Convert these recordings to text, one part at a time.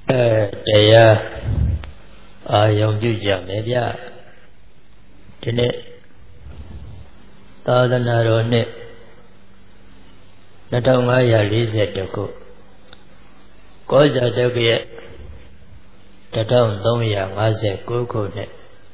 တရားအာယုံပြုကြမယ်ဗျဒီနေ့သာသနာတော်နှစ်2540ခုကောဇာတက္ကရာ1359ခုနှစ်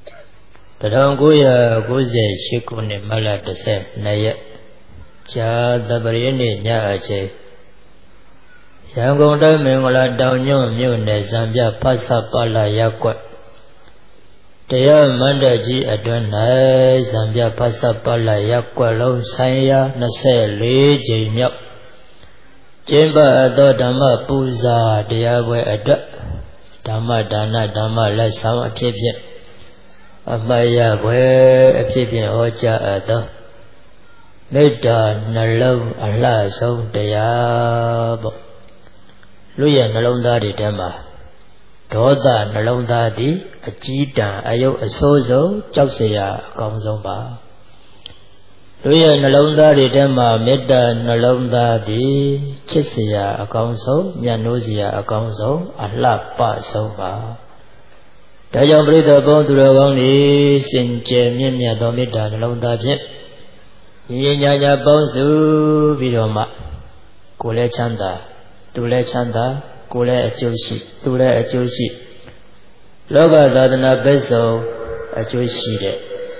1998ခုနှစ်မတ်လ12ရက်ဇာတပရိနေ့ညအချိန်ရန်ကုန်တိုင်းမင်္ဂလာတောင်ညွန့်မြို့နယ်ဇံပြဖတ်ဆပါလာရပ်ကွက်တရားမန္တကြီးအတွင်း၌ဇံပြဖတ်ဆပါလာရပ်ကွက်လုံးဆိုင်ရာ24ကြိမ်မြောက်ကျင်းပသောဓမ္မပူဇာတရားပွဲအတွက်ဓမ္မဒါနဓမ္မလက်ဆောင်အဖြစ်ဖြင့်အမှတ်ရပွဲအဖြစ်ဖြင့်ဟောကြားအပ်သောမေတ္တာနှလုံးအလှဆုံးတရားပေါ့လူရဲ့နှလုံးသားတွေထဲမှာဒေါသနှလုံးသားသည်အကြီးတန်းအယုတ်အဆိုးဆုံးကြောက်စရာအကောင်းဆုံးပါလူရဲ့နှလုံးသားတွေထဲမှာမေတ္တာနှလုံးသားသည်ချစ်စရာအကောင်းဆုံးမြတ်နိုးစရာအကောင်းဆုံးအလှပဆုံးပါဒါကြောင့်ပရိသတ်ဘုန်းသူတော်ကောင်းတွေစင်ကြယ်မြင့်မြတ်သောမေတ္တာနှလုံးသားဖြင့်ညီညာညာပေါင်းစုပြီးတော့မှကိုယ်လည်းချမ်းသာသူလည်းချမ်းသာကိုယ်လည်းအကျိုးရှိသူလည်းအကျိုးရှိလောကသာသနာဘက်ဆုံးအကျိုးရှိတဲ့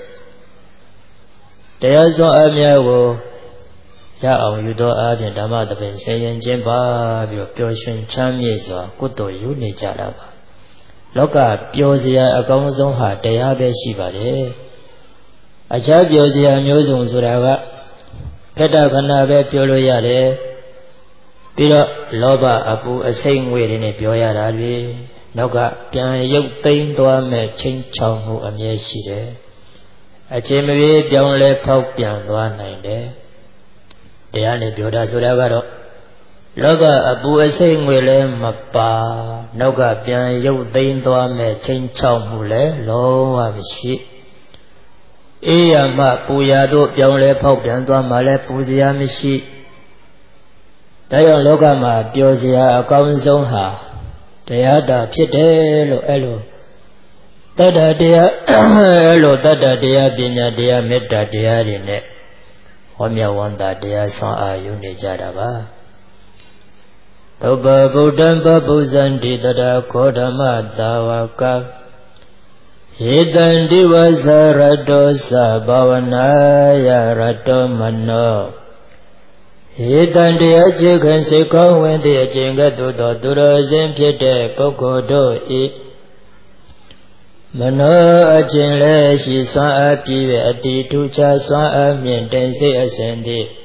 တရားစွမ်းအများကိုရအောင်ယူသောအားဖြင့်ဓမ္မသဘင်ဆင်ရင်ကျင်းပါပြီးတော့ပျော်ရွှင်ချမ်းမြေ့စွာကုသိုလ်ယူနေကြတာပါလောကပျော်စရာအကောင်းဆုံးဟာတရားပဲရှိပါတယ်အခြားပျော်စရာမျိုးစုံဆိုတာကခတ္တခဏပဲပြောလို့ရတယ်ပြီးတော့လောဘအပူအစိမ့်ငွေတွေနဲ့ပြောရတာလေနောက်ကပြန်ရုပ်သိမ်းသွားမဲ့ချင်းချောင်မှုအမြဲရှိတယ်အချိန်မပြေပြောင်းလဲဖောက်ပြန်သွားနိုင်တယ်တရားနဲ့ပြောတာဆိုတာကတော့လောကအပူအစိမ့်ငွေလည်းမပါနောက်ကပြန်ရုပ်သိမ်းသွားမဲ့ချင်းချောင်မှုလည်းလုံးဝမရှိအေးရမှပူရတို့ပြောင်းလဲဖောက်ပြန်သွားမှလည်းပူစရာမရှိဒါကြောင့်လောကမှာပျော်စရာအကောင်းဆုံးဟာတရားတာဖြစ်တယ်လို့အဲ့လိုတတ္တတရားအဲ့လိုတတ္တတရားပညာတရားမေတ္တာတရားတွေနဲ့ဟောမြတ်ဝန္တာတရားဆွမ်းအားယူနေကြတာပါသုဘဗုဒ္ဓံပပုဇံတိတရာခောဓမ္မသာဝကဟေတံဒီဝဇရတောသဘာဝနာယရတောမနောဟေတံတရားချေခင်စိတ်ကောင်းဝင်သည့်အကျင့်ကဲ့သို့သောသူတော်စင်ဖြစ်တဲ့ပုဂ္ဂိုလ်တို့ဤမနောအကျင့်လည်းရှိစွမ်းအားပြည့်အတ္တိထူးခြားစွမ်းအားမြင့်တင်စိတ်အစဉ်သည့်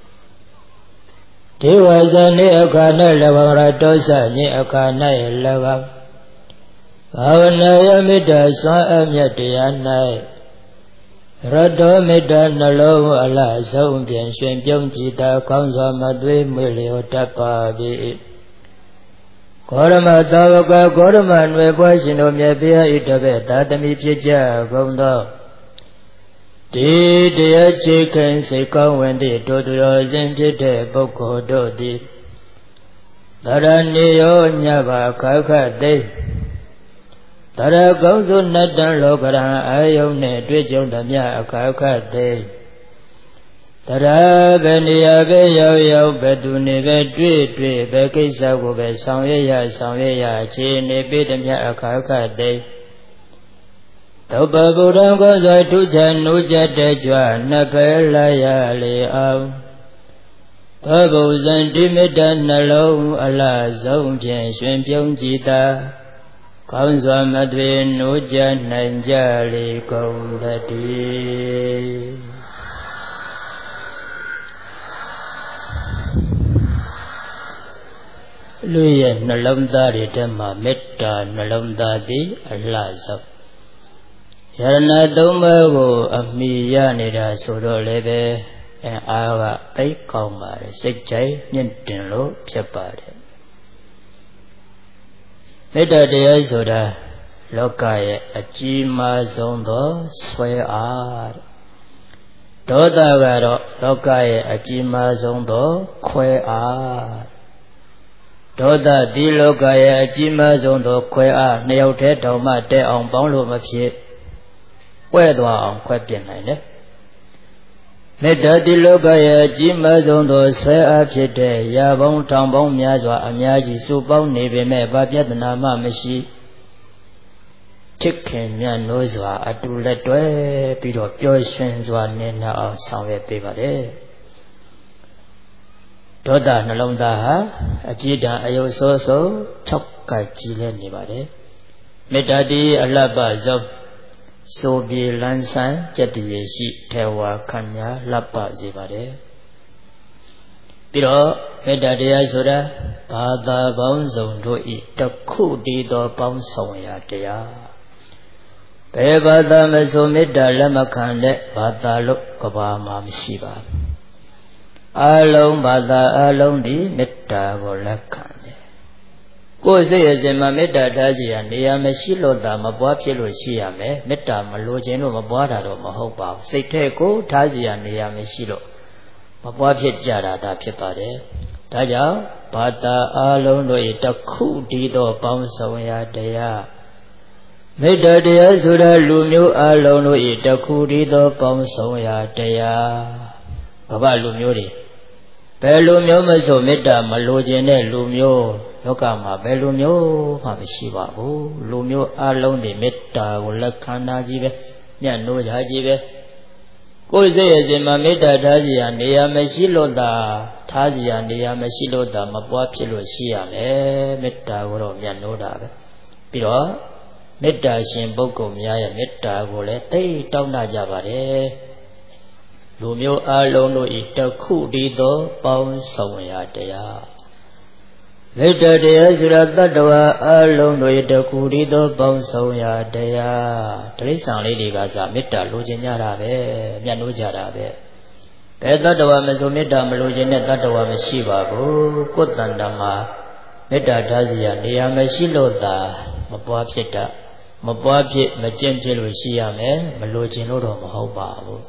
ဒေဝဇန်နှင့်အခါ၌၎င်းရတောစညင်အခါ၌၎င်းဘာဝနာယမေတ္တာစွမ်းအားမြတ်တရား၌ရတောမေတ္တာနှလုံးအလှဆုံးပြန်ရွှင်ပြုံးကြည်သာကောင်းစွာမသွေးမွေလျောတတ်ပါ၏ဂေါရမသာဝကဂေါရမနွယ်ပွားရှင်တို့မြတ်ဘုရားဤတပည့်သာသမီဖြစ်ကြကုန်သောဒီတရားချေခင်စိတ်ကောင်းဝင်သည့်တို့သူတော်စင်ဖြစ်တဲ့ပုဂ္ဂိုလ်တို့သည်သရဏေယောညဘာခခသိတရကောင်းစုနတ္တံလောကရံအာယုန်နှင့်တွေ့ကြုံသမျှအခါခသိတရဘယ်နေရာပဲရောက်ဘယ်သူနေပဲတွေ့ဘယ်ကိစ္စကိုပဲဆောင်ရွက်ရအခြေအနေပေးသမျှအခါခသိသုဘဗုဒ္ဓံကိုယ်စွာထူးခြားနိုးကြတဲ့ကြွနှစ်ဖက်လာရလေအောင်သဗုဇံတိမေတ္တာနှလုံးအလှဆုံးဖြင့်ရွှင်ပြုံးကြည်သာကောင်းစွာမသွေနိုးကြနိုင်ကြလေကုန်သတည်းလူရဲ့နှလုံးသားတွေထဲမှာမေတ္တာနှလုံးသားသည်အလှဆုံးယရဏသုံးပါးကိုအမိရနေတာဆိုတော့လည်းပဲအားကသိကောင်းပါတယ်စိတ်ကြိုက်မြင့်တင်လို့ဖြစ်ပါတယ်မေတ္တာတရားဆိုတာလောကရဲ့အကြီးမားဆုံးသောဆွဲအားဒေါသကတော့လောကရဲ့အကြီးမားဆုံးသောခွဲအားဒေါသဒီလောကရဲ့အကြီးမားဆုံးသောခွဲအားနှစ်ယောက်တည်းတောင်မှတဲအောင်ပေါင်းလို့မဖြစ်ကွဲသွားအောင်ခွဲပြစ်နိုင်တယ်မေတ္တာဒီလောကရဲ့အကြီးမားဆုံးသောဆွဲအားဖြစ်တဲ့ရာပေါင်းထောင်ပေါင်းများစွာအများကြီးစုပေါင်းနေပေမဲ့ဘာပြဿနာမှမရှိချစ်ခင်မြတ်နိုးစွာအတူလက်တွဲပြီးတော့ပျော်ရွှင်စွာနေနိုင်အောင်ဆောင်ရွက်ပေးပါတယ်ဒေါသနှလုံးသားဟာအကြည်တံအယုတ်ဆိုးဆိုး6ကကြီးလဲနေပါတယ်မေတ္တာဒီအလှပဆုံးဆိုပြေလန်းဆန်းကြက်တည်ရှိထေဝါခန့်ညာလှပစေပါတယ်ပြီးတော့မေတ္တာတရားဆိုတာဘာသာပေါင်းစုံတို့ဤတစ်ခုတည်းသောပေါင်းဆောင်ရာတရားဘယ်ဘာသာမဆိုမေတ္တာလက်မခံတဲ့ဘာသာလို့ကဘာမှာမရှိပါဘူးအလုံးဘာသာအလုံးဒီမေတ္တာကိုလက်ခံတယ်ကိုယ်စိတ်အစဉ်မှာမေတ္တာထားစီရနေရာမရှိလို့သာမပွားဖြစ်လို့ရှိရမယ်မေတ္တာမလိုခြင်းလို့မပွားတာတော့မဟုတ်ပါဘူးစိတ်ထဲကိုထားစီရနေရာမရှိလို့မပွားဖြစ်ကြတာဒါဖြစ်ပါတယ်ဒါကြောင့်ဘာသာအလုံးတို့၏တစ်ခုတည်းသောပေါင်းဆောင်ရာတရားမေတ္တာတရားဆိုတာလူမျိုးအလုံးတို့၏တစ်ခုတည်းသောပေါင်းဆောင်ရာတရားကမ္ဘာလူမျိုးတွေဘယ်လူမျိုးမဆိုမေတ္တာမလိုခြင်းတဲ့လူမျိုးလောကမှာဘယ်လူမျိုးမှမရှိပါဘူးလူမျိုးအလုံးတွေမေတ္တာကိုလက်ခံတာကြီးပဲညံ့နိုးကြကြီးပဲကိုယ်စိတ်ရဲ့စဉ်မှာမေတ္တာထားစီရနေရာမရှိလို့သာထားစီရနေရာမရှိလို့သာမပွားဖြစ်လို့ရှိရမယ်မေတ္တာကိုတော့ညံ့နိုးတာပဲပြီးတော့မေတ္တာရှင်ပုဂ္ဂိုလ်များရဲ့မေတ္တာကိုလည်းသိတောင်းတကြပါတယ်လူမျိုးအလုံးတို့ဤတစ်ခုတည်းသောပေါင်းဆောင်ရာတရားမေတ္တာတရားဆိုတာတတ္တဝါအလုံးတို့ဤတစ်ခုတည်းသောပေါင်းဆောင်ရာတရားတိရစ္ဆာန်လေးတွေကစမေတ္တာလိုချင်ကြတာပဲမြတ်လို့ကြတာပဲဘယ်တတ္တဝါမဆိုမေတ္တာမလိုချင်တဲ့တတ္တဝါမရှိပါဘူးကိုယ်တန်တမှာမေတ္တာထားစီရနေရာမရှိလို့သာမပွားဖြစ်တာမပွားဖြစ်မကျင့်ဖြစ်လို့ရှိရမယ်မလိုချင်လို့တော့မဟုတ်ပါဘူး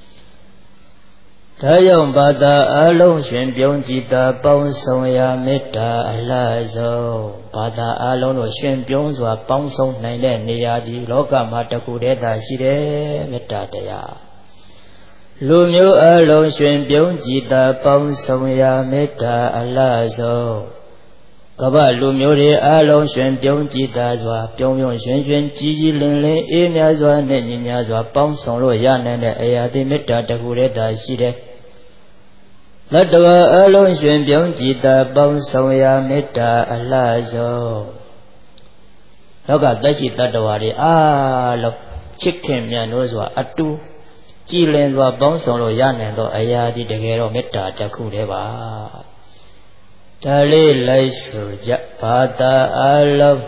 ဒါကြောင့်ဘာသာအလုံးရှင်ပြုံးကြည်သာပေါင်းဆောင်ရာမေတ္တာအလှဆုံးဘာသာအလုံးတို့ရှင်ပြုံးစွာပေါင်းဆောင်နိုင်တဲ့နေရာဒီလောကမှာတခုတည်းသာရှိတယ်မေတ္တာတရားလူမျိုးအလုံးရှင်ပြုံးကြည်သာပေါင်းဆောင်ရာမေတ္တာအလှဆုံးကမ္ဘာလူမျိုးတွေအလုံးရှင်ပြုံးကြည်သာစွာပြုံးပြုံးရွှင်ရွှင်ကြည်ကြည်လင်လင်အေးမြစွာနဲ့ညီညာစွာပေါင်းဆောင်လို့ရနိုင်တဲ့အရာဒီမေတ္တာတခုတည်းသာရှိတယ်လတ္တဝါအလုံးရှင်ပြုံးကြည်သာပေါင်းဆောင်ရာမေတ္တာအလှဆုံးလောကသက်ရှိတတ္တဝါတွေအားလုံးချစ်ခင်မြတ်နိုးစွာအတူကြည်လင်စွာပေါင်းဆောင်လို့ရနိုင်သောအရာဒီတကယ်တော့မေတ္တာတစ်ခုတည်းပါဒါလေးလိုက်ဆိုကြဘာသာအလုံး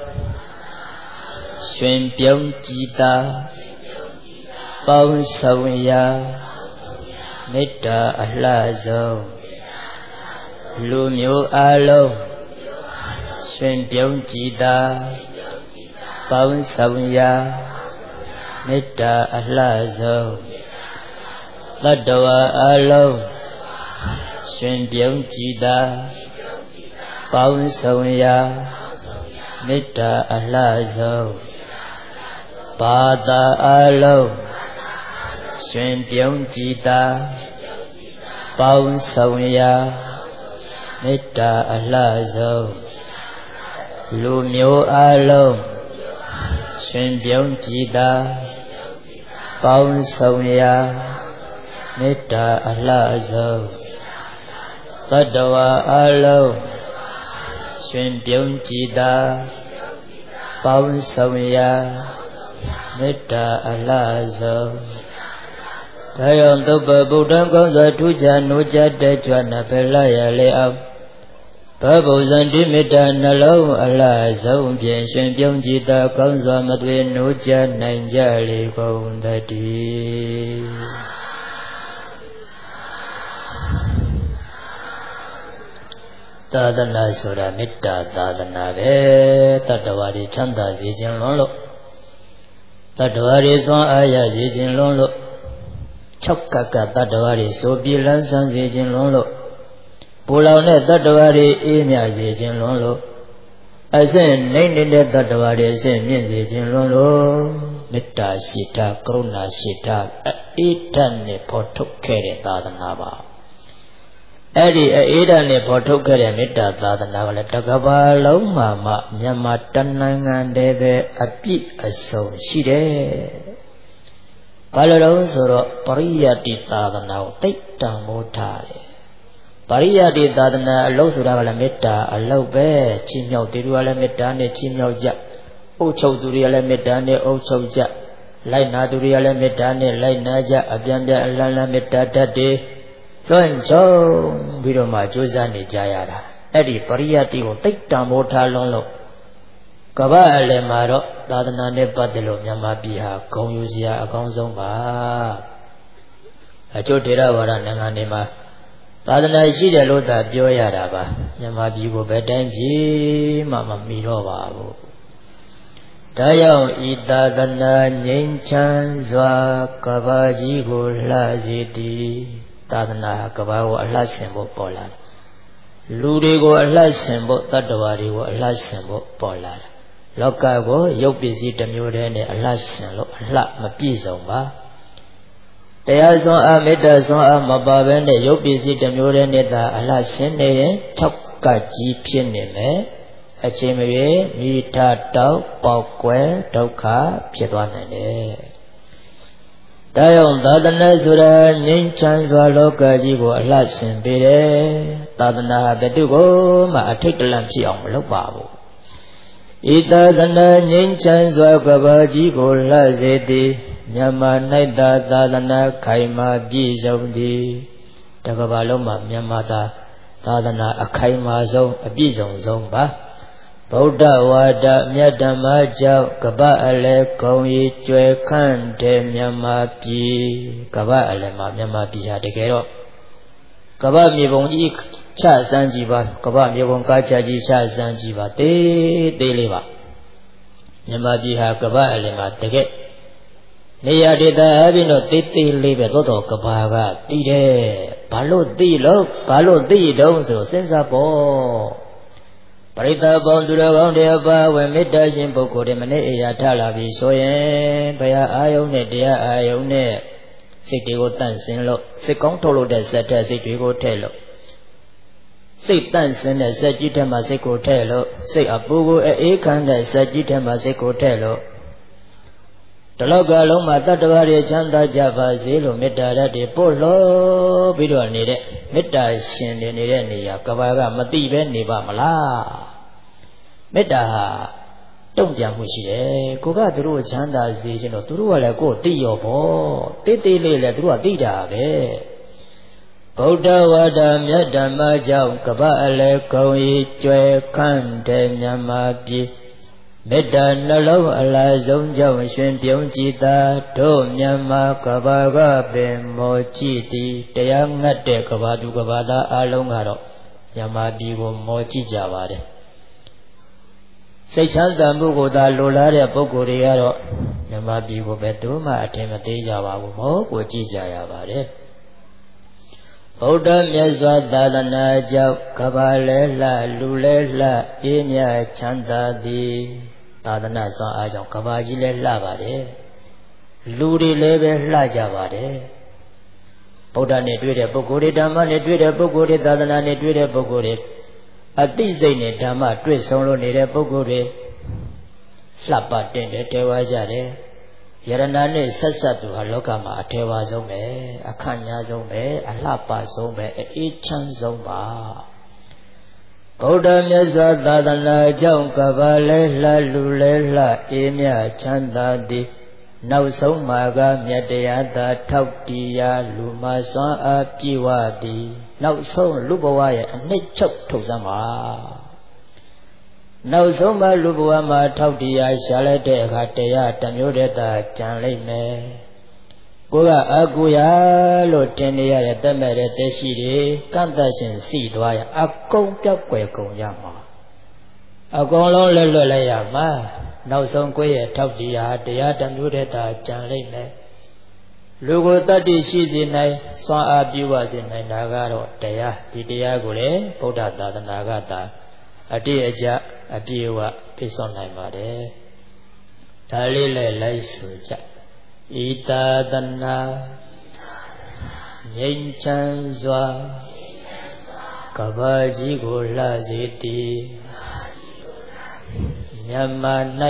ရှင်ပြုံးကြည်သာပေါင်းဆောင်ရာမေတ္တာအလှဆုံးလူမျိုးအလုံးရှင်ပြုံးကြည်သာပေါင်းဆောင်ရာမေတ္တာအလှဆုံးတတ္တဝါအလုံးရှင်ပြုံးကြည်သာပေါင်းဆောင်ရာမေတ္တာအလှဆုံးဘာသာအလုံးရှင်ပြုံးကြည်သာပေါင်းဆောင်ရာမေတ္တာအလှဆုံးလူမျိုးအလုံးရှင်ပြုံးကြည်သာပေါင်းဆောင်ရာမေတ္တာအလှဆုံးတတ္တဝါအလုံးရှင်ပြုံးကြည်သာပေါင်းဆောင်ရာမေတ္တာအလှဆုံးဒါကြောင့်သုဘဗုဒ္ဓံကောင်းစွာထူးခြားနိုးကြတဲ့ကြွနာဖယ်လာရလေအောင်ဘဗုဇံတိမေတ္တာနှလုံးအလှဆုံးဖြင့်ရှင်ပြုံးကြည်သာကောင်းစွာမသွေနိုးကြနိုင်ကြလေကုန်သတည်းသာသနာဆိုတာမေတ္တာသာသနာပဲတတ္တဝါတွေချမ်းသာစေခြင်းလွန်းလို့တတ္တဝါတွေစွမ်းအားရစေခြင်းလွန်းလို့6ကကတတ္တဝါတွေဆိုပြေလန်းဆန်းစေခြင်းလွန်းလို့ဘပူလောင်တဲ့တတ္တဝါတွေအေးမြစေခြင်းလွန်းလို့အစဉ်နှိမ့်နေတဲ့တတ္တဝါတွေအစဉ်မြင့်စေခြင်းလွန်းလို့မေတ္တာရှိတာကရုဏာရှိတာအေးဓာတ်နဲ့ဖော်ထုတ်ခဲ့တဲ့သာသနာပါအဲ့ဒီအေးဓာတ်နဲ့ဖော်ထုတ်ခဲ့တဲ့မေတ္တာသာသနာကလည်းတကဘာလုံးမှာမှမြန်မာတနိုင်ငံတည်းပဲအပြည့်အစုံရှိတယ်ဘာလို့လဲဆိုတော့ပရိယတ္တိသာသနာကိုသိတံမိုးထားတယ်ပရိယတ္တိသာသနာအလုပ်ဆိုတာကလည်းမေတ္တာအလုပ်ပဲချီးမြှောက်သူတွေကလည်းမေတ္တာနဲ့ချီးမြှောက်ကြအုပ်ချုပ်သူတွေကလည်းမေတ္တာနဲ့အုပ်ချုပ်ကြလိုက်နာသူတွေကလည်းမေတ္တာနဲ့လိုက်နာကြအပြန်ပြန်အလန်းလန်းမေတ္တာတတ်တယ်လွှမ်းခြုံပြီးတော့မှကြိုးစားနေကြရတာအဲ့ဒီပရိယတ္တိကိုသိတံမိုးထားလွန်းလို့ကမ္ဘာအလယ်မှာတော့သာသနာနဲ့ပတ်သက်လို့မြန်မာပြည်ဟာဂုဏ်ယူစရာအကောင်းဆုံးပါအကျိုးထေရဝါဒနိုင်ငံတွေမှာသာသနာရှိတယ်လို့သာပြောရတာပါမြန်မာပြည်ကိုဘယ်တိုင်းပြည်မှမမီတော့ပါဘူးဒါကြောင့်ဤသာသနာငြိမ်းချမ်းစွာကမ္ဘာကြီးကိုလှစေသည်သာသနာကမ္ဘာကိုအလှဆင်ဖို့ပေါ်လာတယ်လူတွေကိုအလှဆင်ဖို့တတ္တဝါတွေကိုအလှဆင်ဖို့ပေါ်လာတယ်လောကကိုရုပ်ပစ္စည်းတစ်မျိုးတည်းနဲ့အလှဆင်လို့အလှမပြည့်စုံပါတရားစွမ်းအားမေတ္တာစွမ်းအားမပါဘဲနဲ့ရုပ်ပစ္စည်းတစ်မျိုးတည်းနဲ့သာအလှဆင်နေရင်ထောက်ကကြီးဖြစ်နေမယ်အချိန်မရွေးမိထတောက်ပေါက်ကွယ်ဒုက္ခဖြစ်သွားနိုင်တယ်။ဒါကြောင့်သာသနာဆိုတာငြိမ်းချမ်းစွာလောကကြီးကိုအလှဆင်ပေးတယ်။သာသနာဟာဘယ်သူကိုမှအထိတ်တလန့်ဖြစ်အောင်မလုပ်ပါဘူး။ဤသာသနာငြိမ်းချမ်းစွာကမ္ဘာကြီးကိုလှစေသည်မြန်မာ၌သာသနာခိုင်မာပြည့်စုံသည်တကမ္ဘာလုံးမှာမြန်မာသာသနာအခိုင်မာဆုံးအပြည့်စုံဆုံးပါဗုဒ္ဓဝါဒမြတ်ဓမ္မကြောင့်ကပ္ပအလယ်ကုံရီကျွယ်ခန့်တဲ့မြန်မာပြည်ကပ္ပအလယ်မှာမြန်မာပြည်ဟာတကယ်တော့ကပ္ပမြေပုံကြီးချစမ်းကြည့်ပါကပ္ပမြေပုံကားချကြီးချစမ်းကြည့်ပါသေးလေးပါမြန်မာပြည်ဟာကပ္ပအလယ်မှာတကယ်နေရာဒေသအပြင်တော့သေးလေးပဲသို့တော်ကဘာကတည်တယ်ဘာလို့သိလို့ဘာလို့သိတုံးဆိုတော့စဉ်းစားပေါ့ပရိသတ်ပေါင်းသူတော်ကောင်းတွေအပါဝင်မေတ္တာရှင်ပုဂ္ဂိုလ်တွေမနေ့အရာထလာပြီဆိုရင်ဘုရားအာယုန်နဲ့တရားအာယုန်နဲ့စိတ်တွေကိုတန့်စင်လို့စိတ်ကောင်းထုတ်လို့တဲ့စက်တဲ့စိတ်တွေကိုထည့်လို့စိတ်တန့်စင်တဲ့စက်ကြီးထဲမှာစိတ်ကိုထည့်လို့စိတ်အပူကိုအေးခမ်းတဲ့စက်ကြီးထဲမှာစိတ်ကိုထည့်လို့တလောကလုံးမှာတတ္တဝါတွေချမ်းသာကြပါစေလို့မေတ္တာဓာတ်တွေပို့လို့ပြီးတော့နေတဲ့မေတ္တာရှင်တွေနေတဲ့နေရာကဘာကမသိပဲနေပါမလားမေတ္တာဟာတုံ့ပြန်မှုရှိတယ်ကိုကသူတို့ချမ်းသာစေခြင်းတော့သူတို့ကလည်းကိုယ်သိရောပေါ့တိလေးလည်းသူတို့ကသိတာပဲဗုဒ္ဓဝါဒမြတ်ဓမ္မကြောင့်ကပ္ပအလယ်ကုံရီကျွယ်ခန့်တဲ့မြန်မာပြည်မေတ္တာနှလုံးအလားဆုံးကြောင့်ရှင်ပြုံးကြည်သာတို့မြန်မာကဘာကပင်မောကြည်သည်တရားငတ်တဲ့ကဘာသူကဘာသားအလုံးကတော့မြန်မာပြည်ကိုမောကြည့်ကြပါတယ်စိတ်ချမ်းသာမှုကိုသာလိုလားတဲ့ပုဂ္ဂိုလ်တွေကတော့မြန်မာပြည်ကိုပဲသူမှအထင်မသေးကြပါဘူးမောကိုကြည့်ကြရပါတယ်ဗုဒ္ဓမြတ်စွာသာသနာကြောင့်ကဘာလဲလှလူလဲလှအေးမြချမ်းသာသည်သာသနာစွာအားကြောင့်ကဘာကြီးလဲလှပါတယ်လူတွေလည်းပဲလှကြပါတယ်ဗုဒ္ဓနဲ့တွေ့တဲ့ပုဂ္ဂိုလ်တွေဓမ္မနဲ့တွေ့တဲ့ပုဂ္ဂိုလ်တွေသာသနာနဲ့တွေ့တဲ့ပုဂ္ဂိုလ်တွေအသိစိတ်နဲ့ဓမ္မတွေ့ဆုံလို့နေတဲ့ပုဂ္ဂိုလ်တွေလှပတင်တယ်တဲဝါကြတယ်ယရဏနဲ့ဆက်ဆက်သူဟာလောကမှာအထေဝါဆုံးပဲအခန့်ညာဆုံးပဲအလှပဆုံးပဲအေးချမ်းဆုံးပါဗုဒ္ဓမြတ်စွာသာသနာကြောင့်ကဘာလဲလှလူလဲလှအေးမြချမ်းသာသည်နောက်ဆုံးမှာကမြတ်တရားသာထောက်တီးရာလူမစွမ်းအားပြည့်ဝသည်နောက်ဆုံးလူဘဝရဲ့အနှစ်ချုပ်ထုတ်စမ်းပါနောက်ဆုံးမှလူဘဝမှာထောက်တရားရှာလိုက်တဲ့အခါတရားတစ်မျိုးတည်းသာကြံလိုက်မယ်ကိုကအကူရလို့တင်နေရတဲ့တတ်မဲ့တဲ့တက်ရှိတွေကန့်သက်ခြင်းစီသွားရအကုန်ပြောက်ွယ်ကုန်ရမှာအကုန်လုံးလွတ်လိုက်ရမှာနောက်ဆုံးကိုယ့်ရဲ့ထောက်တရားတရားတစ်မျိုးတည်းသာကြံလိုက်မယ်လူကိုတတ္တိရှိစေနိုင်စွမ်းအားပြုပါစေနိုင်တာကတော့တရားဒီတရားကိုလေဗုဒ္ဓသာသနာကသာအတိအကျအပြည့်အဝပြည့်စုံနိုင်ပါတယ်ဒါလေးလည်းလိုက်ဆိုကြဤသာသနာငြိမ်းချမ်းစွာကမ္ဘာကြီးကိုလှစေတည်မြတ်မာ၌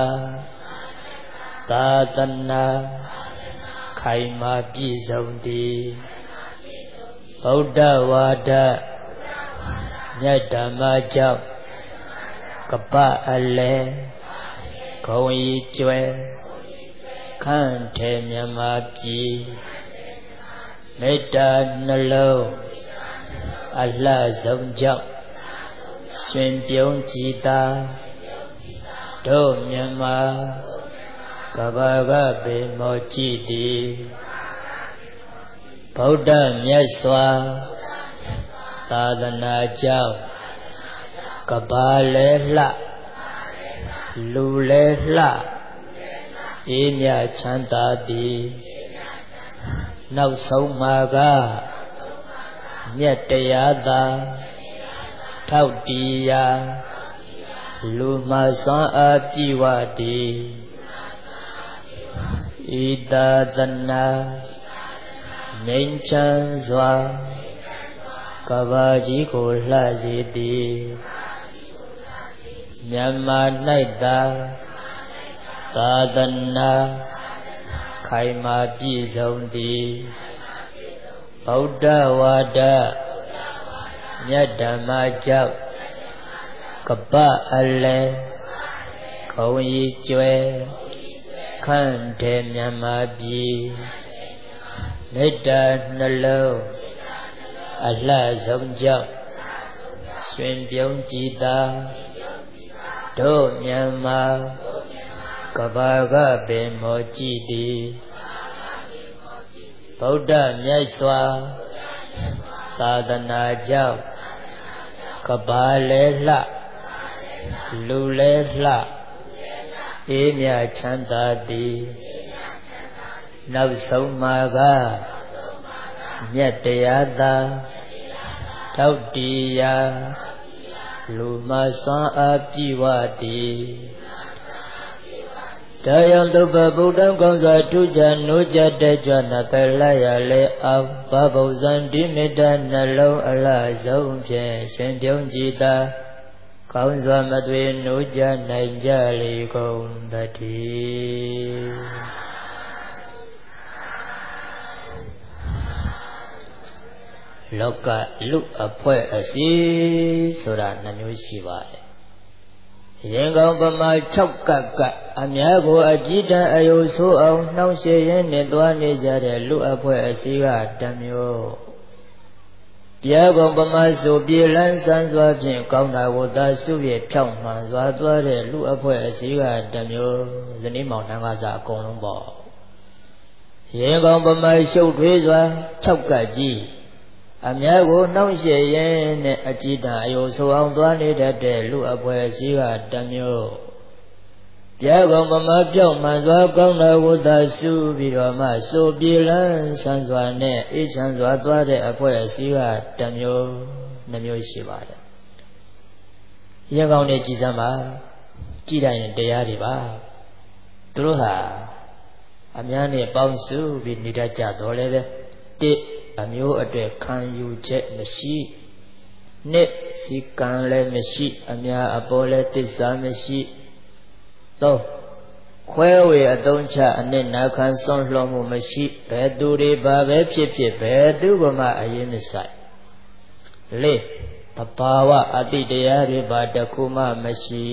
သာသနာခိုင်မာပြည့်စုံသည်ဗုဒ္ဓဝါဒမြတ်ဓမ္မကြောင့်ကပ္ပအလဲဂုံဤကျွဲခန့်ထေမြတ်မာပြည်မေတ္တာနှလုံးအလှဆုံးကြောင့်ရှင်ပြုံးကြည်သာတို့မြတ်မာကဘာကပေမောကြည်သည်ဗုဒ္ဓမြတ်စွာသာသနာကြောင့်ကဘာလဲလှလူလဲလှအေးမြချမ်းသာသည်နောက်ဆုံးမှာကမြတ်တရားသာထောက်တီးရာလူမှစွမ်းအားပြည့်ဝသည်ဤသာသနာငြိမ်းချမ်းစွာကမ္ဘာကြီးကိုလှစေသည်မြတ်မာ၌သာသနာခိုင်မာပြည့်စုံသည်ဗုဒ္ဓဝါဒမြတ်ဓမ္မကြောင့်ကပ္ပအလဲဂုံဤကျွဲခန့်ထေမြတ်မာပြည်မေတ္တာနှလုံးအလှဆုံးကြောင့်ရှင်ပြုံးကြည်သာတို့မြတ်မာကဘာကပင်မောကြည်သည်ဗုဒ္ဓမြတ်စွာသာသနာကြောင့်ကဘာလဲလှလူလဲလှအေးမြချမ်းသာသည်နောက်ဆုံးမှာကမြတ်တရားသာထောက်တီးရာလူမှစွမ်းအားပြည့်ဝသည်တရားသုဘဗုဒ္ဓံကောင်းစွာထူးခြားနိုးကြတဲ့ကြွနာပယ်လိုက်ရလေအောင်ဘဗုဇံဒီမေတ္တာနှလုံးအလားဆုံးဖြင့်ရှင်ပြုံးကြည်သာကောင်းစွာမသွေနိုးကြနိုင်ကြလေကုန်သတည်းလောကလူအဖွဲ့အစည်းဆိုတာနှမျိုးရှိပါတယ်ရင်ကောင်းပမာ6ကပ်ကအများကိုအကြည်တန်အယုဆိုးအောင်နှောင့်ယှက်ရင်းနဲ့သွားနေကြတဲ့လူအဖွဲ့အစည်းကတမျိုးတရားကောင်ပမာဆိုပြေလန်းဆန်းစွာဖြင့်ကောင်းတာကိုသာစုရဖြောင့်မှန်စွာသွားတဲ့လူအဖွဲ့အစည်းကတမျိုးဇနီးမောင်နှံကစားအကုန်လုံးပေါ့ရင်ကောင်းပမာရှုပ်ထွေးစွာ6ကပ်ကြီးအများကိုနှောင့်ယှက်ရင်းနဲ့အကြည်တန်အယုဆိုးအောင်သွားနေတတ်တဲ့လူအဖွဲ့အစည်းကတမျိုးတရားကောင်ပမာဖြောင့်မှန်စွာကောင်းတာကိုသာစုပြီးတော့မှဆိုပြေလန်းဆန်းစွာနဲ့အေးချမ်းစွာသွားတဲ့အဖွဲ့အစည်းကတမျိုးနှမျိုးရှိပါတယ်။ရင်ကောင်းတဲ့ကြည်စမ်းပါကြည်တိုင်းတရားတွေပါသူတို့ဟာအများနဲ့ပေါင်းစုပြီးနေတတ်ကြတော့လည်းတစ်အမျိုးအတွက်ခံယူချက်မရှိနှစ်စီကံလည်းမရှိအများအပေါ်လည်းသစ္စာမရှိသုံးခွဲဝေအသုံးချအနစ်နာခံစွန့်လွှတ်မှုမရှိဘယ်သူတွေဘာပဲဖြစ်ဖြစ်ဘယ်သူကမှအရင်မဆိုင်လေးတဘာဝအတိတရားတွေဘာတစ်ခုမှမရှိ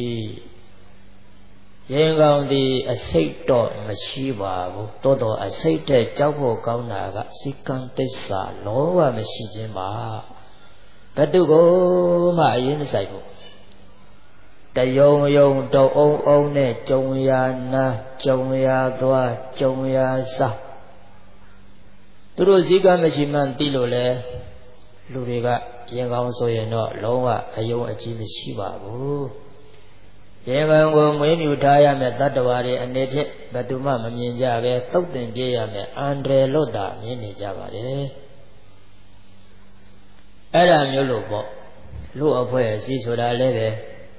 ရင်ကောင်းသည်အစိတ်တော့မရှိပါဘူးတိုးတော့အစိတ်တဲ့ကြောက်ဖို့ကောင်းတာကစိကံတစ္ဆာလောဘမရှိခြင်းပါဘယ်သူကိုမှအရင်မဆိုင်ဘူးတယုံယုံတုံအောင်နဲ့ကြုံရနာကြုံရသွားကြုံရစားသူတို့စည်းကမ်းမရှိမှန်းသိလို့လဲလူတွေကရင်ကောင်းဆိုရင်တော့လုံးဝအယုံအကြည်မရှိပါဘူးရေကောင်ကိုမွေးမြူထားရမယ်တတ္တဝါတွေအနေဖြင့်ဘယ်သူမှမမြင်ကြပဲသုတ်တင်ပြရမယ်အန္တရာယ်လို့သာမြင်နေကြပါတယ်အဲ့ဒါမျိုးလို့ပေါ့လူအဖွဲ့အစည်းဆိုတာလည်းပဲ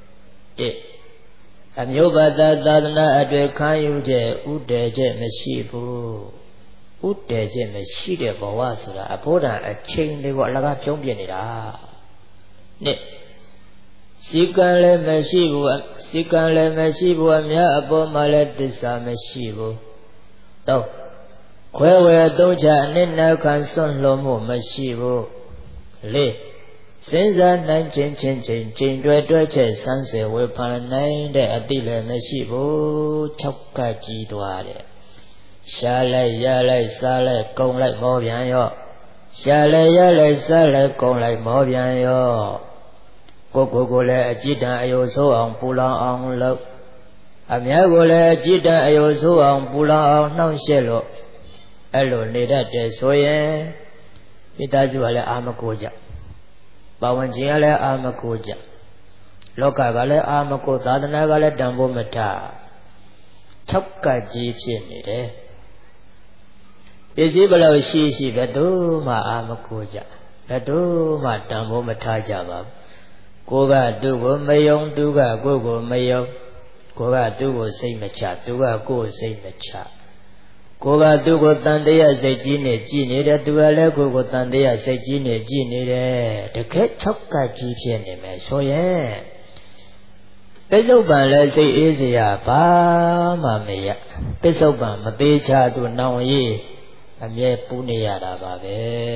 အမျိုးဘာသာသာသနာအတွေ့ခံယူချက်ဥတည်ချက်မရှိဘူးဥတည်ချက်မရှိတဲ့ဘဝဆိုတာအဖို့တန်အချိန်လေးကိုအလကားပြုံးပြနေတာနှစ်စီကံလည်းမရှိဘူးစီကံလည်းမရှိဘူးအများအပေါ်မှာလည်းသစ္စာမရှိဘူးတော့ခွဲဝဲသုံးချအနစ်နာခံစွန့်လွတ်မှုမရှိဘူးလေးစဉ်းစားနိုင်ခြင်းချိန်တွဲချက်စမ်းစစ်ဝေဖန်နိုင်တဲ့အတိလည်းမရှိဘူး၆ကပ်ကြီးသွားတယ်ရှားလိုက်ရလိုက်စားလိုက်ကုံလိုက်မောပြန်ရောရှားလိုက်ရလိုက်စားလိုက်ကုံလိုက်မောပြန်ရောကိုလည်းအကြည်တန်အယိုဆိုးအောင်ပူလောင်အောင်လုပ်အများကိုလည်းအကြည်တန်အယိုဆိုးအောင်ပူလောင်အောင်နှောင့်ယှက်လို့အဲ့လိုနေတတ်တယ်ဆိုရင်မိသားစုကလည်းအာမကိုကြပါဝင်ခြင်းကလည်းအာမကိုကြလောကကလည်းအာမကိုသာသနာကလည်းတန်ဖိုးမထား၆ကပ်ကြီးဖြစ်နေတယ်ပစ္စည်းဘလို့ရှိဘယ်သူမှအာမကိုကြဘယ်သူမှတန်ဖိုးမထားကြပါဘူးကိုကသူ့ကိုမယုံသူကကိုယ်ကိုမယုံကိုကသူ့ကိုစိတ်မချသူကကိုယ်စိတ်မချကိုကသူ့ကိုတန်တရားစိတ်ကြီးနဲ့ကြည်နေတယ်သူကလည်းကိုယ်ကိုတန်တရားစိတ်ကြီးနဲ့ကြည်နေတယ်တကယ်၆ကပ်ကြီးဖြစ်နေမယ်ဆိုရင်ပစ္စုပန်လည်းစိတ်အေးစရာဘာမှမရပစ္စုပန်မသေးချာသူနောင်ရေးအမြဲပူးနေရတာပါပဲ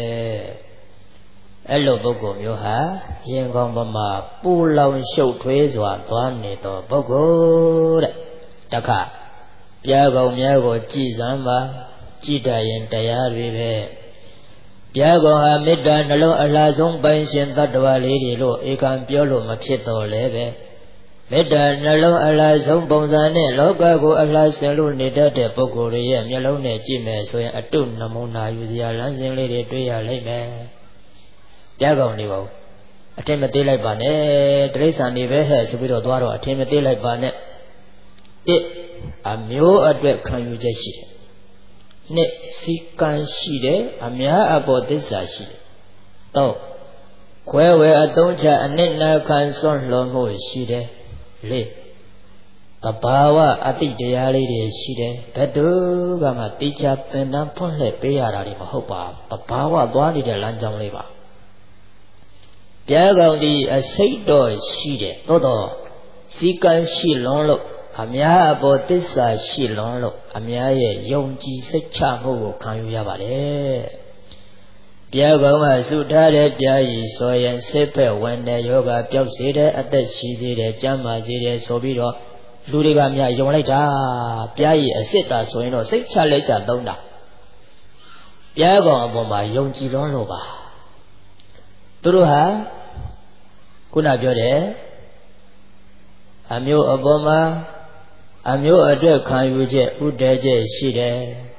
အဲ့လိုပုဂ္ဂိုလ်မျိုးဟာရင်ကောင်းပမာပူလောင်ရှုပ်ထွေးစွာသွားနေသောပုဂ္ဂိုလ်တဲ့တခါပြာကောင်များကိုကြည်စမ်းပါကြည်တတ်ရင်တရားတွေပဲပြာကောင်ဟာမေတ္တာနှလုံးအလားဆုံးပိုင်ရှင်တ attva လေးတွေလို့ဧကံပြောလို့မဖြစ်တော့လဲပဲမေတ္တာနှလုံးအလားဆုံးပုံစံနဲ့လောကကိုအလားဆင်လို့နေတတ်တဲ့ပုဂ္ဂိုလ်တွေရဲ့မျက်လုံးနဲ့ကြည့်မယ်ဆိုရင်အတုနမုနာယူစရာလမ်းစဉ်လေးတွေတွေ့ရလိမ့်မယ်ပြာကောင်နေပါဦးအထင်မသေးလိုက်ပါနဲ့တိရစ္ဆာန်တွေပဲဟဲ့ဆိုပြီးတော့သွားတော့အထင်မသေးလိုက်ပါနဲ့အမျိုးအတွက်ခံယူချက်ရှိတယ်။နှစ်စီကံရှိတယ်အများအပေါ်သစ္စာရှိတယ်။သုံးခွဲဝဲအသုံးချအနစ်နာခံစွန့်လွတ်မှုရှိတယ်။လေးတဘာဝအတိတရားလေးတွေရှိတယ်။ဘယ်သူကမှတိကျသင်တန်းဖွင့်လှစ်ပေးရတာတွေမဟုတ်ပါဘူး။တဘာဝသွားနေတဲ့လမ်းကြောင်းလေးပါ။ပြာကောင်ဒီအစိတ်တော့ရှိတယ်။သို့တော့စီကံရှိလွန်းလို့အများအပေါ်သစ္စာရှိလွန်းလို့အများရဲ့ယုံကြည်စိတ်ချမှုကိုခံယူရပါတယ်။ပြာကောင်ကစုထားတဲ့ပြာရည်ဆိုရင်စိတ်ဖက်ဝင်တဲ့ယောဂပျောက်စေတဲ့အသက်ရှိသေးတယ်ကျမ်းမာသေးတယ်ဆိုပြီးတော့လူတွေကများယုံလိုက်တာပြာရည်အစစ်တာဆိုရင်တော့စိတ်ချလက်ချသုံးတာပြာကောင်အပေါ်မှာယုံကြည်လွန်းလို့ပါသူတို့ဟာခုနပြောတယ်အမျိုးအပေါ်မှာအမျိုးအတွက်ခံယူချက်ဥတည်ချက်ရှိတယ်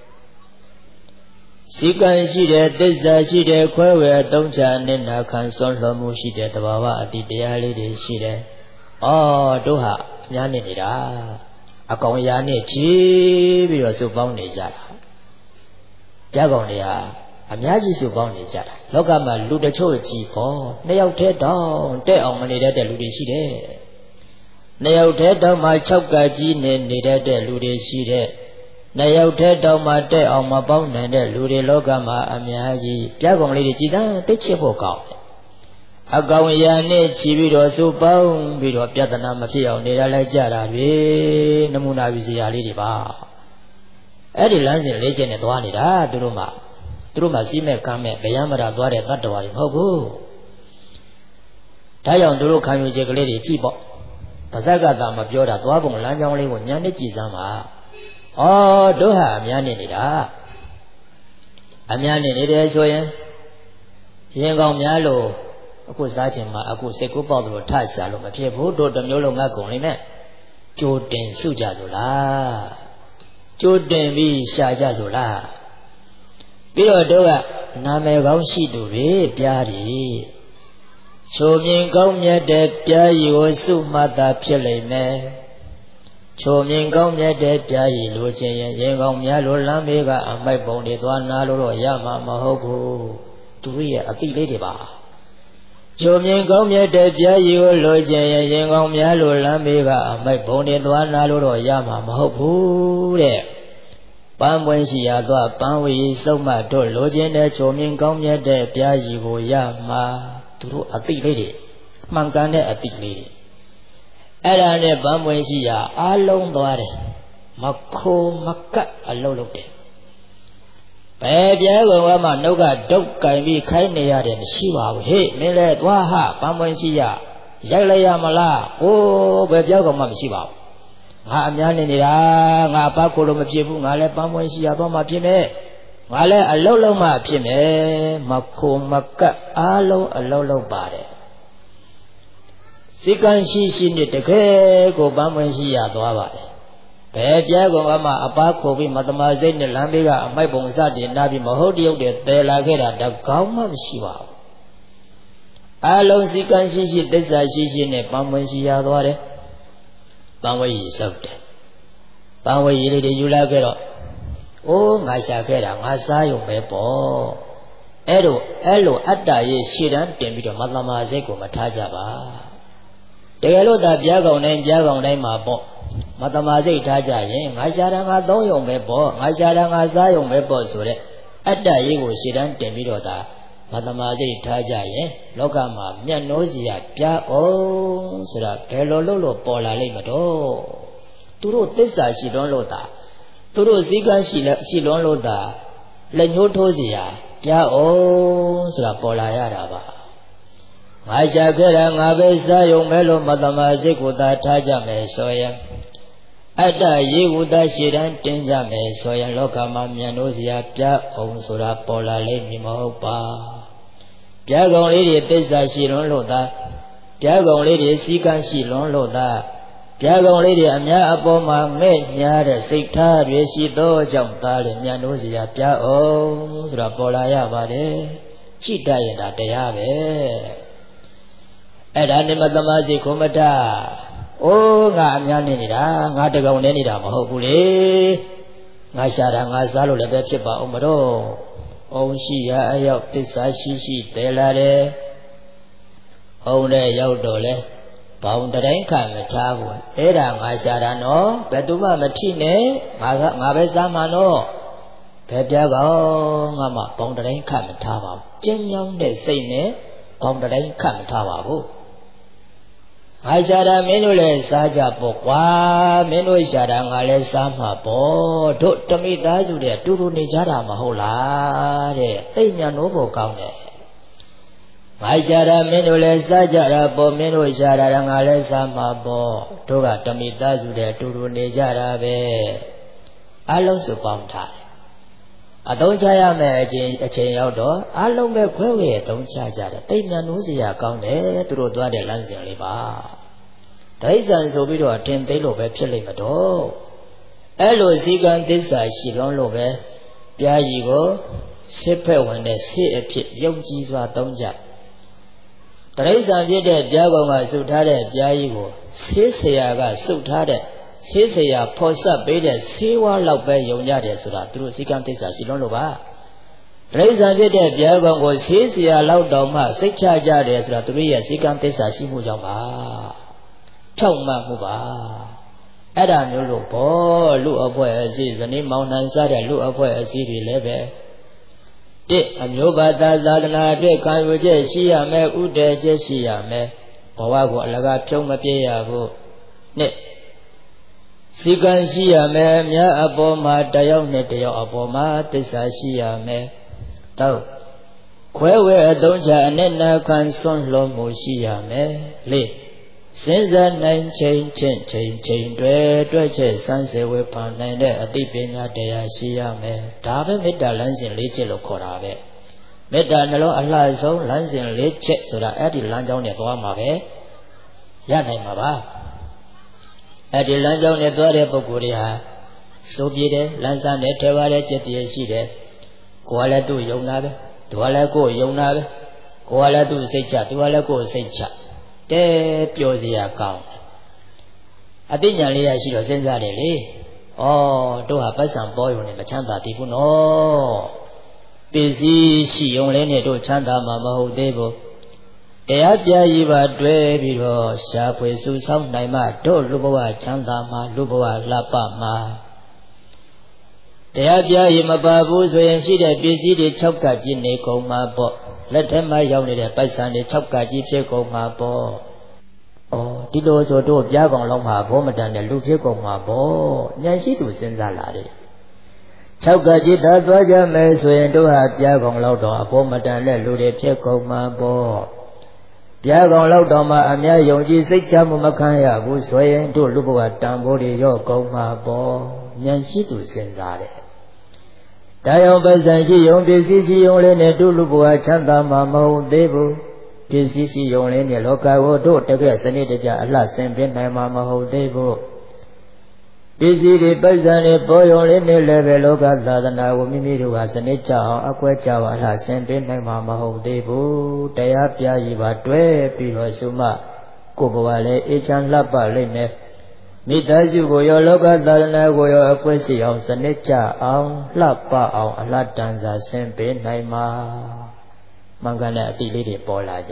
စီကံရှိတယ်သစ္စာရှိတယ်ခွဲဝဲအသုံးချအနစ်နာခံစွန့်လွတ်မှုရှိတယ်တဘာဝအတိတရားလေးတွေရှိတယ်တို့ဟာအများနဲ့နေတာအကောင်ရာနဲ့ချီးပြီးတော့စုပေါင်းနေကြတာပြားကောင်တွေဟာအများကြီးစုပေါင်းနေကြတာလောကမှာလူတချို့ကြီးပေါ့နှစ်ယောက်တည်းတောင်တဲ့အောင်မနေတတ်တဲ့လူတွေရှိတယ်နှစ်ယောက်တည်းတောင်မှ၆ကပ်ကြီးနေတတ်တဲ့လူတွေရှိတဲ့နှစ်ယောက်တည်းတောင်မှတဲ့အောင်မပေါင်းနိုင်တဲ့လူတွေလောကမှာအများကြီးပြားကောင်လေးတွေကြည်တန်းသိချစ်ဖို့ကောင်းတယ်အကောင်ရာနဲ့ချီပြီးတော့စုပေါင်းပြီးတော့ပြဿနာမဖြစ်အောင်နေရလိုက်ကြတာတွေနမူနာပြစရာလေးတွေပါအဲ့ဒီလမ်းစဉ်လေးချက်နဲ့သွားနေတာသူတို့မှစီးမဲ့ကမ်းမဲ့ဗျာမရာသွားတဲ့တတ္တဝါတွေမဟုတ်ဘူးဒါကြောင့်သူတို့ခံယူချက်ကလေးတွေကြည့်ပေါ့ပါဇက်ကသာမပြောတာသွားပုံလမ်းကြောင်းလေးကိုညာနဲ့ကြည်စမ်းပါတို့ဟာအများနဲ့နေတာအများနဲ့နေတယ်ဆိုရင်ရင်ကောင်များလို့အခုစားခြင်းမှာအခုစိတ်ကူးပေါက်လို့ထရှာလို့မဖြစ်ဘူးတို့တစ်မျိုးလုံးငတ်ကုန်နေနဲ့ကြိုတင်စုကြဆိုလားကြိုတင်ပြီးရှာကြဆိုလားပြီးတော့တို့ကနာမည်ကောင်းရှိသူတွေပြားတယ်ချိုမြင်ကောင်းမြတ်တဲ့ပြာရည်ကိုစုမှတ်တာဖြစ်လိမ့်မယ်ချိုမြင်ကောင်းမြတ်တဲ့ပြာရည်လိုချင်ရင်ကောင်းများလိုလမ်းမေးကအမိုက်ပုံတွေသွားနာလို့တော့ရမှာမဟုတ်ဘူးသူရဲ့အတိလေးတွေပါချိုမြင်ကောင်းမြတ်တဲ့ပြာရည်ကိုလိုချင်ရင်ကောင်းများလိုလမ်းမေးကအမိုက်ပုံတွေသွားနာလို့တော့ရမှာမဟုတ်ဘူးတဲ့ပန်းပွင့်ရှိရသွားပန်းဝီစုံမတို့လိုချင်တဲ့ချိုမြင်ကောင်းမြတ်တဲ့ပြာရည်ကိုရမှာသူတို့အတိလေးတွေမှန်ကန်တဲ့အတိလေးတွေအဲ့ဒါနဲ့ပန်းပွင့်ရှိရအားလုံးသွားတယ်မခိုးမကတ်အလုံးလုံးတယ်ဘယ်ပြဲကောင်ကမှနှုတ်ကဒုတ်ကင်ပြီးခိုင်းနေရတယ်မရှိပါဘူးဟေ့မင်းလည်းသွားဟပန်းပွင့်ရှိရရိုက်လိုက်ရမလားဟိုးဘယ်ပြောကောင်မှမရှိပါဘူးငါအများနေနေတာငါအပခိုးလို့မဖြစ်ဘူးငါလည်းပန်းပွင့်ရှိရသွားမှဖြစ်မယ်ငါလည်းအလုံးလုံးမှဖြစ်မယ်မခိုးမကတ်အားလုံးအလုံးလုံးပါတယ်စိတ်ကံရှိရှိနဲ့တကယ်ကိုပန်းပွင့်ရှိရသွားပါတယ်ဘယ်ပြဲကောင်ကမှအပခိုးပြီးမတမာစိတ်နဲ့လမ်းဘေးကအမိုက်ပုံစတင်နာပြီးမဟုတ်တရုတ်တွေတည်လာခဲ့တာတကောင်းမှမရှိပါဘူးအားလုံးစိတ်ကံရှိရှိသစ္စာရှိရှိနဲ့ပန်းပွင့်ရှိရသွားတယ်ပန်းဝဲရည်စောက်တယ်ပန်းဝဲရည်လေးတွေယူလာခဲ့တော့အိုးငါရှာခဲ့တာငါစားရုံပဲပေါ့အဲ့လိုအတ္တရဲ့ရှေ့တန်းတင်ပြီးတော့မတမာစိတ်ကိုမထားကြပါတကယ်လို့သာပြားကောင်တိုင်းမှာပေါ့မတမာစိတ်ထားကြရင်ငါရှာတာငါသုံးရုံပဲပေါ့ငါရှာတာငါစားရုံပဲပေါ့ဆိုတဲ့အတ္တရဲ့ကိုရှေ့တန်းတင်ပြီးတော့သာမတမာစိတ်ထားကြရင်လောကမှာမျက်နှိုးစီရပြားအောင်ဆိုတာဘယ်လိုလုပ်လို့ပေါ်လာလိမ့်မတော့သူတို့သစ္စာရှိလွန်းလို့သာသူတို့စည်းကမ်းရှိလွန်းလို့သာလက်ညှိုးထိုးစီရပြားအောင်ဆိုတာပေါ်လာရတာပါငါရှာခဲ့တာငါပဲစားရုံပဲလို့မတမာစိတ်ကိုသာထားကြမယ်ဆိုရင်အတ္တရေကိုသာရှေ့တန်းတင်ကြမယ်ဆိုရင်လောကမှာမြန်လို့စရာပြအောင်ဆိုတာပေါ်လာလိမ့်မည်မဟုတ်ပါပြကောင်လေးတွေသစ္စာရှိလွန်းလို့သာပြကောင်လေးတွေစည်းကမ်းရှိလွန်းလို့သာပြကောင်လေးတွေအများအပေါ်မှာငဲ့ညားတဲ့စိတ်ထားတွေရှိသောကြောင့်သားလေမြန်လို့စရာပြအောင်ဆိုတာပေါ်လာရပါတယ်ကြည့်တတ်ရင်ဒါတရားပဲအဲ့ဒါနဲ့မတမာစိတ်ကိုမတအိုးငါအများနေနေတာငါတကောင်နေနေတာမဟုတ်ဘူးလေငါရှာတာငါစားလို့လည်းပဲဖြစ်ပါအောင်မတော့အုံရှိရအရောက်သစ္စာရှိရှိတဲလာတယ်အုံနဲ့ရောက်တော့လဲဘောင်တိုင်းခံမထားဘူးအဲ့ဒါငါရှာတာနော်ဘယ်သူမှမထိနဲ့ငါပဲစားမှာနော်ဘယ်ပြကောင်ငါမှဘောင်တိုင်းခံမထားပါဘူးကျဉ်းမြောင်းတဲ့စိတ်နဲ့ဘောင်တိုင်းခံမထားပါဘူးငါရှာတာမင်းတို့လည်းစားကြပေါ့ကွာမင်းတို့ရှာတာငါလည်းစားမှာပေါ့တို့တမိသားစုတဲ့အတူတူနေကြတာမဟုတ်လားတဲ့သိဉာဏ်နိုးဖို့ကောင်းတယ်ငါရှာတာမင်းတို့လည်းစားကြတာပေါ့မင်းတို့ရှာတာငါလည်းစားမှာပေါ့တို့ကတမိသားစုတဲ့အတူတူနေကြတာပဲအလုံးစုပေါင်းထားတယ်အသုံးချရမယ်အချိန်ရောက်တော့အလုံးပဲခွဲဝေအသုံးချကြတယ်သိဉာဏ်နိုးစရာကောင်းတယ်သူတို့သွားတဲ့လမ်းစဉ်လေးပါဒိဋ္ဌံဆိုပြီးတော့တင်သိလို့ပဲဖြစ်လိမ့်မတော့အဲ့လိုစည်းကမ်းသစ္စာရှိလွန်းလို့ပဲပြားကြီးကိုစစ်ဖက်ဝင်တဲ့စစ်အဖြစ်ယုံကြည်စွာသုံးကြဒိဋ္ဌံဖြစ်တဲ့ပြားကောင်ကစုထားတဲ့ပြားကြီးကိုဆေးဆရာကစုထားတဲ့ဆေးဆရာဖော်ဆက်ပေးတဲ့ဆေးဝါးလောက်ပဲယုံကြတယ်ဆိုတာသူတို့စည်းကမ်းသစ္စာရှိလွန်းလို့ပါဒိဋ္ဌံဖြစ်တဲ့ပြားကောင်ကိုဆေးဆရာလောက်တောင်မှစိတ်ချကြတယ်ဆိုတာသူတို့ရဲ့စည်းကမ်းသစ္စာရှိမှုကြောင့်ပါဖြောက်မှတ်မှုပါအဲ့ဒါမျိုးလို့ဘောလူအဖွဲ့အစည်းဇနီးမောင်နှံစားတဲ့လူအဖွဲ့အစည်းတွေလည်းပဲတစ်အမျိုးဘာသာသာသနာအတွက်ခံယူချက်ရှိရမယ်ဥတည်ချက်ရှိရမယ်ဘဝကိုအလကားဖြုံးမပြေရဘူးနှစ်စီကံရှိရမယ်မြတ်အပေါ်မှာတယောက်နဲ့တယောက်အပေါ်မှာသစ္စာရှိရမယ်သုံးခွဲဝဲအသုံးချအနစ်နာခံစွန့်လွတ်မှုရှိရမယ်လေးစဉ်းစားနိုင်ချိန်တွဲချက်စမ်းစေဝေဖန်နိုင်တဲ့အသိပညာတရားရှိရမယ်ဒါပဲမေတ္တာလမ်းစဉ်၄ချက်လို့ခေါ်တာပဲမေတ္တာနှလုံးအလှဆုံးလမ်းစဉ်၄ချက်ဆိုတာအဲ့ဒီလမ်းကြောင်းနဲ့သွားမှာပဲရနိုင်မှာပါအဲ့ဒီလမ်းကြောင်းနဲ့သွားတဲ့ပုဂ္ဂိုလ်တွေဟာစိုးပြေတယ်လမ်းစားနဲ့ထဲပါတယ်จิตတည်းရှိတယ်ကိုယ်ကလည်းသူ့ယုံတာပဲသူကလည်းကိုယ်ယုံတာပဲကိုယ်ကလည်းသူ့စိတ်ချသူကလည်းကိုယ်စိတ်ချတဲပြောစရာကောင်းအသိဉာဏ်လေးရရှိတော့စဉ်းစားတယ်လေဩတို့ဟာပတ်စံပေါ်ရုံနဲ့မချမ်းသာသေးဘူးနော်ပစ္စည်းရှိုံလေးနဲ့တို့ချမ်းသာမှာမဟုတ်သေးဘူးတရားပြရည်ပါတွဲပြီးတော့ရှားဖွေစုဆောင်းနိုင်မှတို့လူဘဝချမ်းသာမှာလူဘဝလှပမှာတရားပြရည်မပါဘူးဆိုရင်ရှိတဲ့ပစ္စည်းတွေ6ကကြီးနေကုန်မှာပေါ့လက်ထက်မှာရောက်နေတဲ့ပိုက်ဆံတွေ6ကကြီးဖြစ်ကုန်မှာပေါ့ဒီလိုဆိုတို့ပြားကောင်လုံးမှာဘောမတန်တဲ့လူဖြစ်ကုန်မှာပေါ့ဉာဏ်ရှိသူစဉ်းစားလာတယ်6ကကြီးသာသွားကြမယ်ဆိုရင်တို့ဟာပြားကောင်လောက်တော့အဘောမတန်တဲ့လူတွေဖြစ်ကုန်မှာပေါ့ပြားကောင်လောက်တော့မှအများယုံကြည်စိတ်ချမှုမခံရဘူးဆိုရင်တို့လူဘဝတန်ဖိုးတွေရော့ကုန်မှာပေါ့ဉာဏ်ရှိသူစဉ်းစားတယ်ဒါကြောင့်ပစ္စံရှိယုံပစ္စည်းရှိယုံလေးနဲ့တို့လူဘဝချမ်းသာမှာမဟုတ်သေးဘူးပစ္စည်းရှိယုံလေးနဲ့လောကကိုတို့တကယ်စနစ်တကျအလှဆင်ပြနိုင်မှာမဟုတ်သေးဘူးပစ္စည်းတွေပစ္စံတွေပေါ်ယုံလေးနဲ့လည်းပဲလောကသာသနာကိုမိမိတို့ဟာစနစ်ကျအောင်အကွဲကြအောင်အလှဆင်ပြနိုင်မှာမဟုတ်သေးဘူးတရားပြရည်ပါတွဲပြီးတော့ဆုမကိုယ်ဘဝလည်းအေးချမ်းလှပလိမ့်မယ်မိသားစုကိုရောလောကသာသနာကိုရောအကွဲရှိအောင်စနစ်ကျအောင်လှပအောင်အလှတန်စာဆင်ပေးနိုင်မှာမှန်ကန်တဲ့အတိလေးတွေပေါ်လာကြ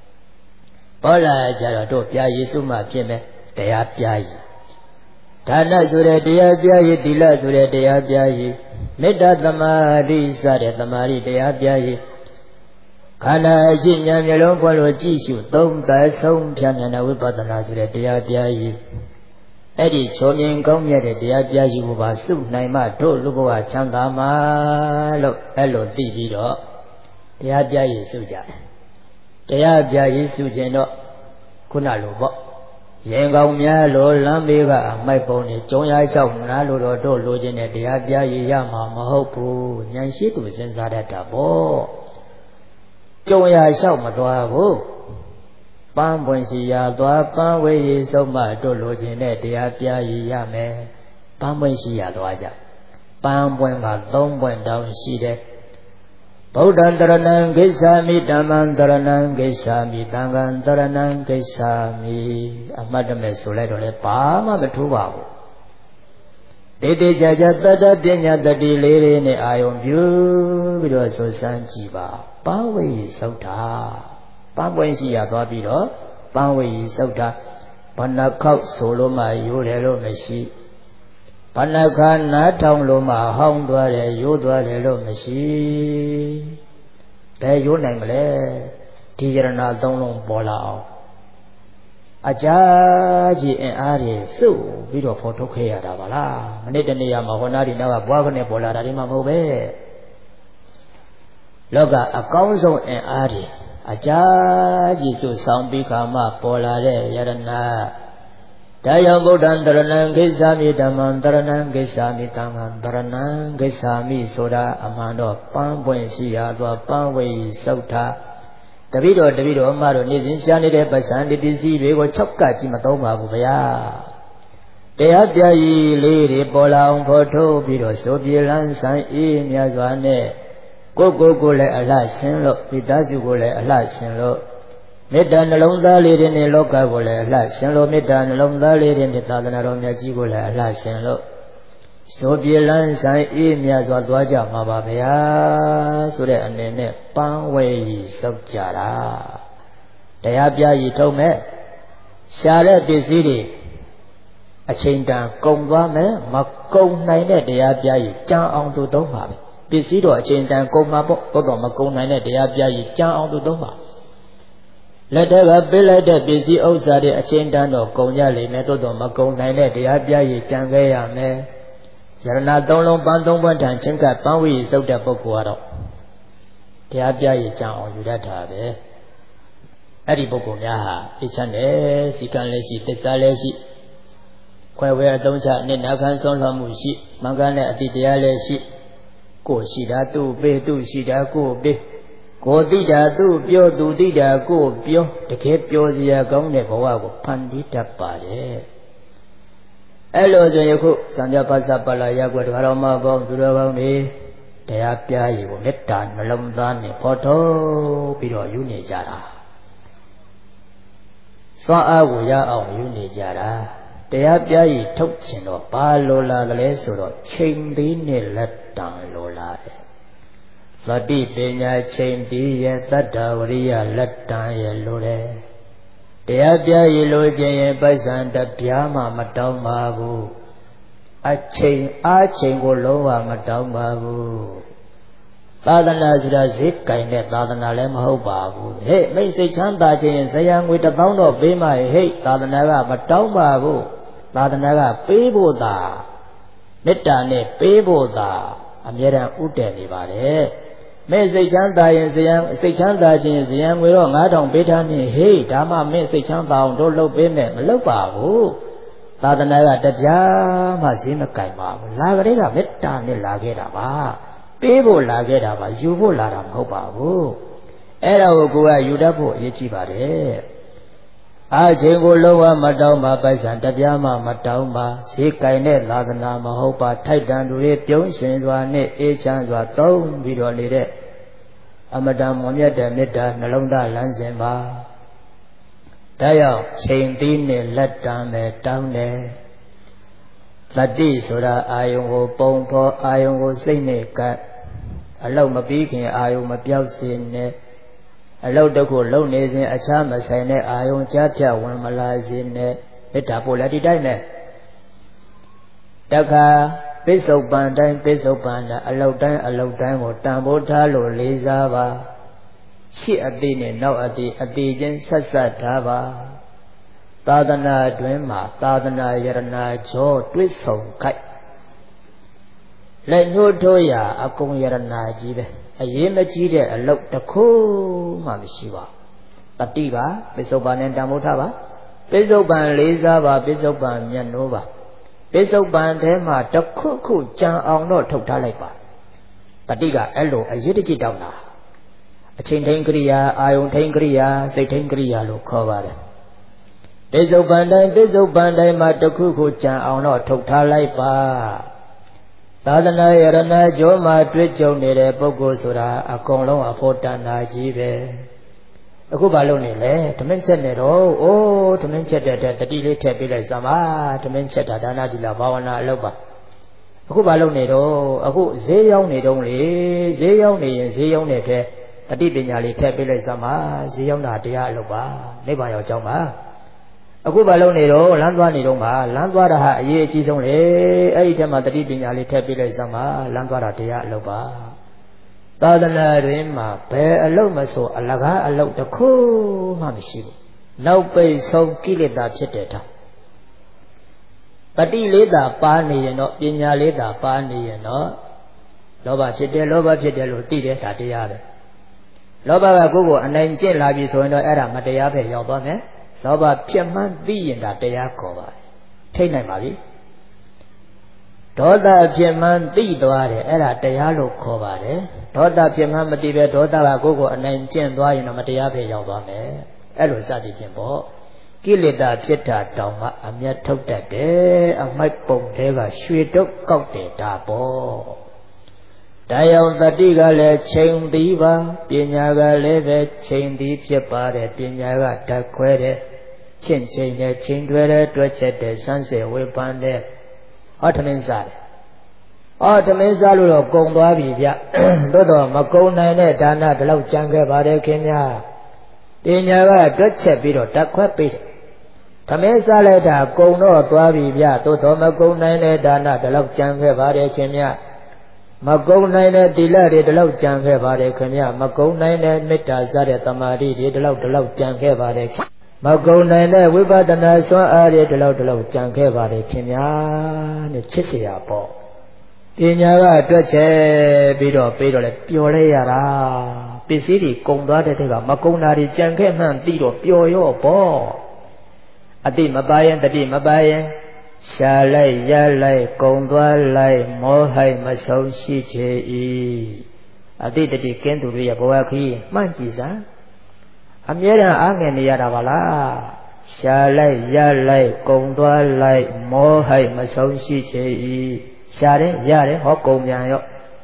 တော့တို့ပြရည်စုမှဖြစ်မယ်တရားပြရည်ဒါနဆိုတဲ့တရားပြရည်သီလဆိုတဲ့တရားပြရည်မေတ္တာသမာဓိစတဲ့သမာဓိတရားပြရည်ခန္ဓာအချင်းဉာဏ်မျိုးလုံးဖွင့်လို့ကြည့်ရှုသုံးသပ်ဆုံးဖြတ်နိုင်တဲ့ဝိပဿနာဆိုတဲ့တရားပြရည်အဲ့ဒီချုံမြင်ကောင်းမြတ်တဲ့တရားပြရည်ကိုပါစုနိုင်မှတို့လူဘဝချမ်းသာမှာလို့အဲ့လိုသိပြီးတော့တရားပြရည်စုကြတယ်တရားပြရည်စုခြင်းတော့ခုနလိုပေါ့ရင်ကောင်းများလို့လမ်းဘေးကအမိုက်ပုံနေကြုံရလျှောက်နားလို့တော့တို့လိုချင်တဲ့တရားပြရည်ရမှာမဟုတ်ဘူးဉာဏ်ရှိသူစဉ်းစားတတ်တာပေါ့ကြုံရလျှောက်မသွားဘူးပန်းပွင့်ရှိရာသွားပန်းဝေးရဆုံးမတို့လိုချင်တဲ့တရားပြရည်ရမယ်ပန်းပွင့်ရှိရာသွားကြပန်းပွင့်က3ပွင့်တောင်ရှိတယ်ဗုဒ္ဓံတရဏံဂိစ္ဆာမိဓမ္မံတရဏံဂိစ္ဆာမိသံဃံတရဏံဂိစ္ဆာမိအမှတ်တမဲ့ဆိုလိုက်တော့လေဘာမှမထူးပါဘူးတေတေချာချာတတ္တပညာတတိလေးတွေနဲ့အာယုံပြုပြီးတော့ဆိုစမ်းကြည့်ပါပန်းဝေးသုတ်တာပန်းပွင့်ရှိရသွားပြီးတော့ပန်းဝေးသုတ်တာဘဏ္ဍခောက်ဆိုလို့မှရိုးတယ်လို့မရှိဘဏ္ဍခါနားထောင်လို့မှဟောင်းသွားတယ်ရိုးသွားတယ်လို့မရှိဘယ်ရိုးနိုင်မလဲဒီယရဏသုံးလုံးပေါ်လာအောင်အကြာကြီးအင်အားတွေစုပ်ပြီးတော့ဖော်ထုတ်ခဲ့ရတာပါလားမနေ့တနေ့မှာဟောနာဒီနောက်ကဘွားကနေပေါ်လာတာဒီမှမဟုတ်ပဲလောကအကောင်းဆုံးအင်အားတွေအကြာကြီးစုဆောင်ပြီးခါမှပေါ်လာတဲ့ယရဏဒါယောဗုဒ္ဓံတရဏံဂိစ္ဆာမိဓမ္မံတရဏံဂိစ္ဆာမိသံဃံတရဏံဂိစ္ဆာမိဆိုတာအမှန်တော့ပန်းပွင့်ရှိရာသွားပန်းဝေးသုတ်တာတပည့်တော်အမတို့နေစဉ်ရှားနေတဲ့ပစ္စံဒီပစ္စည်းတွေကို6ကကြီးမသုံးပါဘူးဗျာတရားပြရည်လေးတွေပေါ်လာအောင်ဖော်ထုတ်ပြီးတော့ဆိုပြေလန်းဆန်းအေးမြတ်စွာနဲ့ကိုလည်းအလှရှင်လို့မိသားစုကိုလည်းအလှရှင်လို့မေတ္တာနှလုံးသားလေးတွေနဲ့လောကကိုလည်းအလှရှင်လို့မေတ္တာနှလုံးသားလေးတွေနဲ့သာသနာတော်မြတ်ကြီးကိုလည်းအလှရှင်လို့ဆိုပြေလန်းဆိုင်အေးမြတ်စွာသွားကြမှာပါဗျာဆိုတဲ့အနေနဲ့ပန်းဝေးစောက်ကြတာတရားပြရည်ထုံးမဲ့ရှားတဲ့ပစ္စည်းတွေအချိန်တန်ကုန်သွားမယ်မကုန်နိုင်တဲ့တရားပြရည်ကြံအောင်သူသုံးပါပဲပစ္စည်းတော့အချိန်တန်ကုန်မှာပေါ့တော့မကုန်နိုင်တဲ့တရားပြရည်ကြံအောင်သူသုံးပါလက်ထက်ကပေးလိုက်တဲ့ပစ္စည်းဥစ္စာတွေအချင်းတန်းတော့ကုန်ကြလိမ့်မယ်တော့မကုန်နိုင်တဲ့တရားပြရည်ကြံခဲ့ရမယ်ယရဏ3လုံးပန်း3ပွင့်ထံချင်းကပန်းဝေးစုပ်တဲ့ပုဂ္ဂိုလ်ကတော့တရားပြရည်ကြံအောင်ယူတတ်တာပဲအဲ့ဒီပုဂ္ဂိုလ်များဟာအချမ်းနဲ့စီကံလည်းရှိသစ္စာလည်းရှိခွဲဝဲအသုံးချနဲ့နာခံဆုံးလွှမ်းမှုရှိမင်္ဂနဲ့အတိတရားလည်းရှိကိုယ်ရှိတာသူ့ပေးသူ့ရှိတာကိုယ်ပေးကိုယ်သိတာသူ့ပြောသူသိတာကိုယ်ပြောတကယ်ပြောစရာကောင်းတဲ့ဘဝကိုဖန်တီးတတ်ပါတယ်အဲ့လိုဆိုယခုစံပြပါစပါလာရက်ွက်တော်တော်မပေါင်းသူတော်ကောင်းတွေတတရားပြားရီကိုမေတ္တာနှလုံးသားနဲ့ဖော်ထုတ်ပြီးတော့ယူနေကြတာစွမ်းအားကိုရအောင်ယူနေကြတာတရားပြားရီထုတ်ခြင်းတော့ဘာလိုလာသလဲဆိုတော့ချိန်သေးနဲ့လက်တံလိုလာတယ်သတိပညာချိန်သေးရဲ့သတ္တဝရိယလက်တံရဲ့လိုတယ်တရားပြားရီလိုခြင်းရင်ပိုက်ဆံတပြားမှမတောင်းပါဘူးအချိန်အားချိန်ကိုလုံးဝမတောင်းပါဘူးသာသနာဆိုတာဈေးကင်တဲ့သာသနာလည်းမဟုတ်ပါဘူးဟဲ့မိတ်စိတ်ချမ်းသာခြင်းဇယံငွေ1000တော့ပေးမှဟဲ့သာသနာကမတောင်းပါဘူးသာသနာကပေးဖို့သာမေတ္တာနဲ့ပေးဖို့သာအမြဲတမ်းဥတည်နေပါတယ်မင်းစိတ်ချမ်းသာရင်ဇယံစိတ်ချမ်းသာခြင်းဇယံငွေတော့9000ပေးထားနေဟေးဒါမှမင်းစိတ်ချမ်းသာအောင်တို့လုပ်ပေးမယ်မလုပ်ပါဘူးသာသနာကတပြားမှဈေးမကင်ပါဘူးလာကြတဲ့ကမေတ္တာနဲ့လာခဲ့တာပါပေးဖို့လာခဲ့တာပါယူဖို့လာတာမဟုတ်ပါဘူးအဲ့ဒါကိုကိုကယူတတ်ဖို့အရေးကြီးပါတယ်အချိန်ကိုလုံးဝမတောင်းပါပိုက်ဆံတပြားမှမတောင်းပါဈေးကင်တဲ့သာသနာမဟုတ်ပါထိုက်တန်သူတွေပြုံးရှင်စွာနဲ့အေးချမ်းစွာသုံးပြီးတော့နေတဲ့အမတန်မွန်မြတ်တဲ့မေတ္တာနှလုံးသားလမ်းစဉ်ပါဒါကြောင့်ချိန်သီးနဲ့လက်တံပဲတောင်းတယ်တတိဆိုတာအာယုံကိုပုံဖော်အာယုံကိုစိတ်နဲ့ကပ်အလောက်မပြီးခင်အာယုံမပြောက်စေနဲ့အလောက်တစ်ခုလုံနေစဉ်အခြားမဆိုင်တဲ့အာယုံကြားဖြတ်ဝင်မလာစေနဲ့မေတ္တာပို့လည်းဒီတိုင်းပဲတခါပိဿုပန်တိုင်းပိဿုပန်တိုင်းအလောက်တိုင်းကိုတန်ဖိုးထားလို့လေးစားပါရှေ့အသေးနဲ့နောက်အသေးချင်းဆက်ဆက်ထားပါသာသနာတွင်မှာသာသနာယရနာကြောတွစ်ဆုံခိုက်လက်ညှိုးထိုးရာအကုန်ယရနာကြီးပဲအရေးမကြီးတဲ့အလုပ်တစ်ခုမှမရှိပါဘူးတတိကပိဿုပန်နဲ့တန်ဖိုးထားပါပိဿုပန်လေးစားပါပိဿုပန်မျက်နှိုးပါပိဿုပန်ထဲမှာတစ်ခုခုကြံအောင်တော့ထုတ်ထားလိုက်ပါတတိကအဲ့လိုအရေးတကြီးတောင်းတာအချိန်ထိန်ကရိယာအာယုံထိန်ကရိယာစိတ်ထိန်ကရိယာလို့ခေါ်ပါတယ်ပိဿုပန်တိုင်းမှာတစ်ခုခုကြံအောင်တော့ထုတ်ထားလိုက်ပါသာသနာယရဏကျောမှာတွေ့ကြုံနေတဲ့ပုဂ္ဂိုလ်ဆိုတာအကုန်လုံးအဖို့တန်တာကြီးပဲအခုဘာလုပ်နေလဲဓမင်းချက်နေတော့အိုးဓမင်းချက်တဲ့တတိလေးထည့်ပေးလိုက်စမ်းပါဓမင်းချက်တာဒါနသီလဘာဝနာအလုပ်ပါအခုဘာလုပ်နေတော့အခုဈေးရောက်နေတုံးလေဈေးရောက်နေရင်ဈေးရောက်နေတဲ့တတိပညာလေးထည့်ပေးလိုက်စမ်းပါဈေးရောက်တာတရားအလုပ်ပါနိဗ္ဗာန်ရောက်ကြောင်းပါအခုဘာလုပ်နေတော့လမ်းသွားနေတော့ပါလမ်းသွားတာဟာအရေးအကြီးဆုံးလေအဲ့ဒီထဲမှာတတိပညာလေးထည့်ပေးလိုက်စမ်းပါလမ်းသွားတာတရားအလုပ်ပါသာသနာတွင်မှာဘယ်အလုပ်မဆိုအလကားအလုပ်တစ်ခုမှမရှိဘူးနောက်ပိတ်ဆုံးကိလေသာဖြစ်တဲ့တောင်တတိလေးသာပါနေရင်တော့ပညာလေးသာပါနေရင်တော့လောဘဖြစ်တယ်လို့သိတယ်ဒါတရားပဲလောဘကကိုယ့်ကိုအနိုင်ကျင့်လာပြီဆိုရင်တော့အဲ့ဒါမတရားပဲရောက်သွားမယ်လောဘဖြစ်မှန်းသိရင်ဒါတရားခေါ်ပါတယ်ထိတ်နိုင်ပါပြီဒေါသဖြစ်မှန်းသိသွားတယ်အဲ့ဒါတရားလို့ခေါ်ပါတယ်ဒေါသဖြစ်မှန်းမသိပဲဒေါသကကိုယ့်ကိုအနိုင်ကျင့်သွားရင်တော့မတရားပဲရောက်သွားမယ်အဲ့လိုစသည်ဖြင့်ပေါ့ကိလေသာဖြစ်တာတောင်မှအမျက်ထုတ်တတ်တယ်အမိုက်ပုံတွေကရွှေတုတ်ကောက်တယ်ဒါပေါ့ဒါကြောင့်တတိကလည်းချိန်သည်ပါပညာကလည်းပဲချိန်သည်ဖြစ်ပါတယ်ပညာကဓာတ်ခွဲတယ်ချင်းချိန်နဲ့ချိန်တွဲတယ်တွဲချက်တယ်စမ်းစဲဝေဖန်တယ်ဟောထမင်းစားတယ်ထမင်းစားလို့တော့ကုံသွားပြီဗျသို့တော့မကုံနိုင်တဲ့ဒါနဒီလောက်ကြံခဲ့ပါတယ်ခင်ဗျာပညာကတွက်ချက်ပြီးတော့ဓာတ်ခွဲပေးတယ်ထမင်းစားလိုက်တာကုံတော့သွားပြီဗျသို့တော့မကုံနိုင်တဲ့ဒါနဒီလောက်ကြံခဲ့ပါတယ်ခင်ဗျာမကုံနိုင်တဲ့သီလတွေဒီလောက်ကြံခဲ့ပါတယ်ခင်ဗျမကုံနိုင်တဲ့မေတ္တာစတဲ့တမာတိတွေဒီလောက်ကြံခဲ့ပါတယ်မကုံနိုင်တဲ့ဝိပဿနာစွမ်းအားတွေဒီလောက်ကြံခဲ့ပါတယ်ခင်ဗျာနဲ့ချစ်เสียပေါ့ပညာကတွက်ချက်ပြီးတော့ပေးတော့လဲပျော်လဲရတာပစ္စည်းတွေကုံသွားတဲ့တည်းကမကုံတာတွေကြံခဲ့မှန်းသိတော့ပျော်ရော့ပေါ့အတိမပါရင်တတိမပါရင်ရှာလိုက်ရလိုက်ကုံသွားလိုက်မောဟိုက်မဆုံးရှိချေ၏အတိတတိကင်းသူတွေရဲ့ဘဝခရီးမှန်းကြည့်စမ်းအမြဲတမ်းအားငယ်နေရတာပါလားရှာလိုက်ရလိုက်ကုံသွားလိုက်မောဟိုက်မဆုံးရှိချေ၏ရှာတယ်ရတယ်ဟောကုံပြန်ရော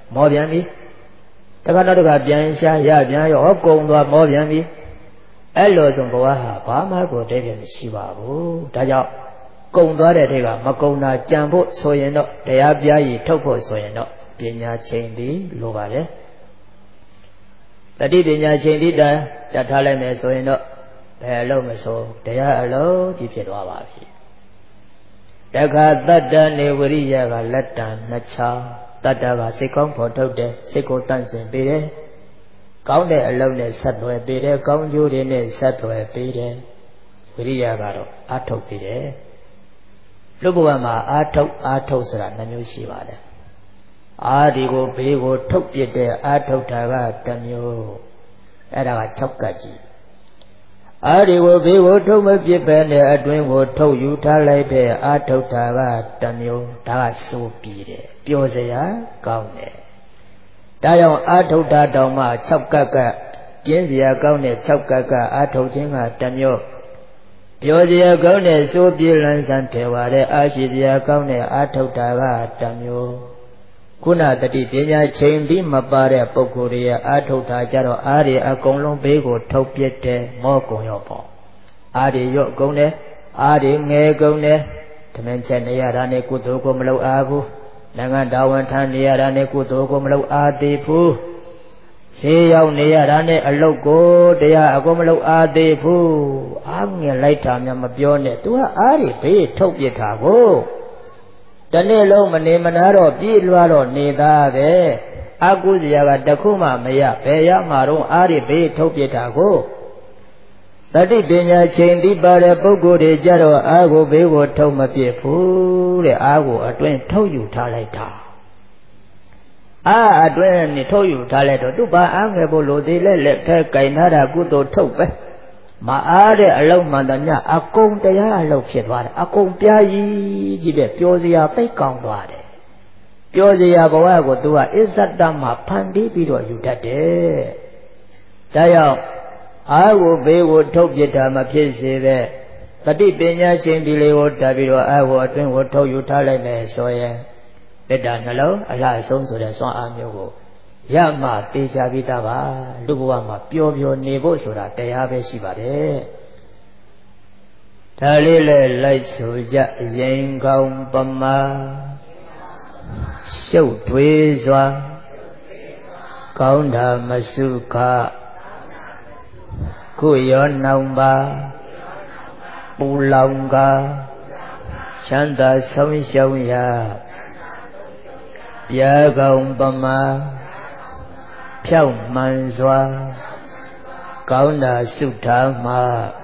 မောပြန်ပြီတခါတော့တခါပြန်ရှာရပြန်ရောဟောကုံသွားမောပြန်ပြီအဲ့လိုဆိုဘဝဟာဘာမှကိုတည်းတည်းမရှိပါဘူးဒါကြောင့်ကုံသွားတဲ့တွေကမကုံတာကြံဖို့ဆိုရင်တော့တရားပြားကြီးထုတ်ဖို့ဆိုရင်တော့ပညာချိန်ပြီးလိုပါလေတတိပညာချိန်ပြီးတတ်ထားလိုက်မယ်ဆိုရင်တော့ဘယ်အလုံးမဆိုတရားအလုံးကြီးဖြစ်သွားပါပြီတခါတတ္တနေဝရိယကလက်တံနှစ်ချောင်းတတ္တကစိတ်ကောင်းဖို့ထုတ်တယ်စိတ်ကိုတန့်စင်ပေးတယ်ကောင်းတဲ့အလုံးနဲ့ဆက်သွယ်ပေးတယ်ကောင်းကျိုးတွေနဲ့ဆက်သွယ်ပေးတယ်ဝိရိယကတော့အာထုတ်ပေးတယ်လူဘဝမှာအာထုတ်ဆိုတာနှမျိုးရှိပါတယ်အာဒီကိုဘေးကိုထုတ်ပြတဲ့အာထုတ်တာကတစ်မျိုးအဲ့ဒါက6ကတ်ကြီးအာဒီကိုဘေးကိုထုတ်မပြစ်ပဲနဲ့အတွင်းကိုထုတ်ယူထားလိုက်တဲ့အာထုတ်တာကတစ်မျိုးဒါကစိုးပြီးတယ်ပျော်စရာကောင်းတယ်ဒါကြောင့်အာထုတ်တာတောင်မှ6ကတ်ကကျင်းစရာကောင်းတဲ့6ကတ်ကအာထုတ်ခြင်းကတစ်မျိုးပြောစရာကောင်းတဲ့စိုးပြေလန်းဆန်းတယ်ပါတဲ့အာရှိစရာကောင်းတဲ့အာထုတ်တာကတစ်မျိုးခုနတတိပညာချိန်ပြီးမပါတဲ့ပုဂ္ဂိုလ်ရဲ့အာထုတ်တာကြတော့အားရအကုန်လုံးဘေးကိုထုတ်ပြတဲ့မောကုံရောပေါ့အားရရော့ကုန်တယ်အားရငယ်ကုန်တယ်ဓမင်းချက်နေရတာနဲ့ကုသိုလ်ကိုမလုပ်အားဘူးနိုင်ငံတော်ဝန်ထမ်းနေရတာနဲ့ကုသိုလ်ကိုမလုပ်အားသေးဘူးဈေးရောက်နေရတာနဲ့အလုတ်ကိုတရားအကုန်မလုပ်အားသေးဘူးအားငယ်လိုက်တာများမပြောနဲ့ तू ကအားရဘေးထုတ်ပြတာကိုတနေ့လုံးမနေမနာတော့ပြေးလွှားတော့နေသားပဲအာကုစရာကတခုမှမရဘယ်ရမှာတော့အားရဘေးထုတ်ပြတာကိုတတိပညာချိန်သိပါတဲ့ပုဂ္ဂိုလ်တွေကြတော့အာကိုဘေးကိုထုတ်မပြစ်ဘူးတဲ့အာကိုအတွင်းထုတ်ယူထားလိုက်တာအာအတွင်းနေထုတ်ယူထားလိုက်တော့သူဘာအားငယ်ဖို့လိုသေးလဲလက်ထဲကင်ထားတာကုသိုလ်ထုတ်ပဲမအားတဲ့အလုံးမှန်သမျှအကုန်တရားအလုံးဖြစ်သွားတယ်အကုန်ပြားကြီးတဲ့ပျော်စရာသိကောင်းသွားတယ်ပျော်စရာဘဝကိုသူကအစ္ဆတမှာဖန်တီးပြီးတော့ယူတတ်တယ်ဒါကြောင့်အာကိုဘေးကိုထုတ်ပြတာမဖြစ်စေတဲ့တတိပညာရှင်ဒီလေးကိုတက်ပြီးတော့အာကိုအတွင်းကိုထုတ်ယူထားလိုက်မယ်ဆိုရင်မေတ္တာနှလုံးအလှဆုံးဆိုတဲ့စွမ်းအားမျိုးကိုရမှသိချပြီးသားပါလူဘဝမှာပျော်ပျော်နေဖို့ဆိုတာတရားပဲရှိပါတယ်ဒါလေးလဲလိုက်ဆိုကြရင်ကောင်းပမာရှုပ်ထွေးစွာကောင်းတာမစုခခုရောနှောင်ပါပူလောင်ကချမ်းသာဆုံးရှုံးရာပြာကောင်းပမာဖြောက်မှန်စွာကောင်းတာစုထားမှ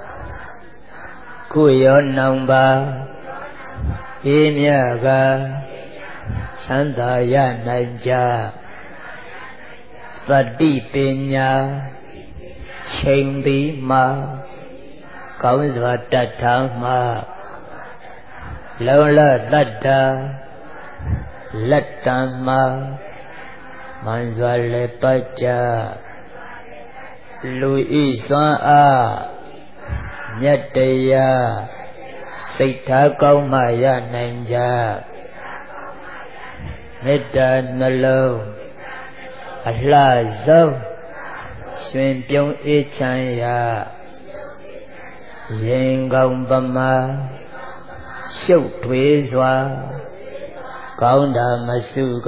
ခုရောနှောင်ပါအေးမြကချမ်းသာရနိုင်ကြသတိပညာချိန်ပြီးမှကောင်းစွာတတ်ထားမှလုံလတတ္တလက်တံမှမန်စွာလည်းပတ်ကြလူဤစွမ်းအားမြတ်တရားစိတ်ထားကောင်းမှရနိုင်ကြမေတ္တာနှလုံးအလှဆုံးရွှင်ပြုံးအေးချမ်းရာရင်ကောင်းပမာရှုပ်ထွေးစွာကောင်းတာမစုက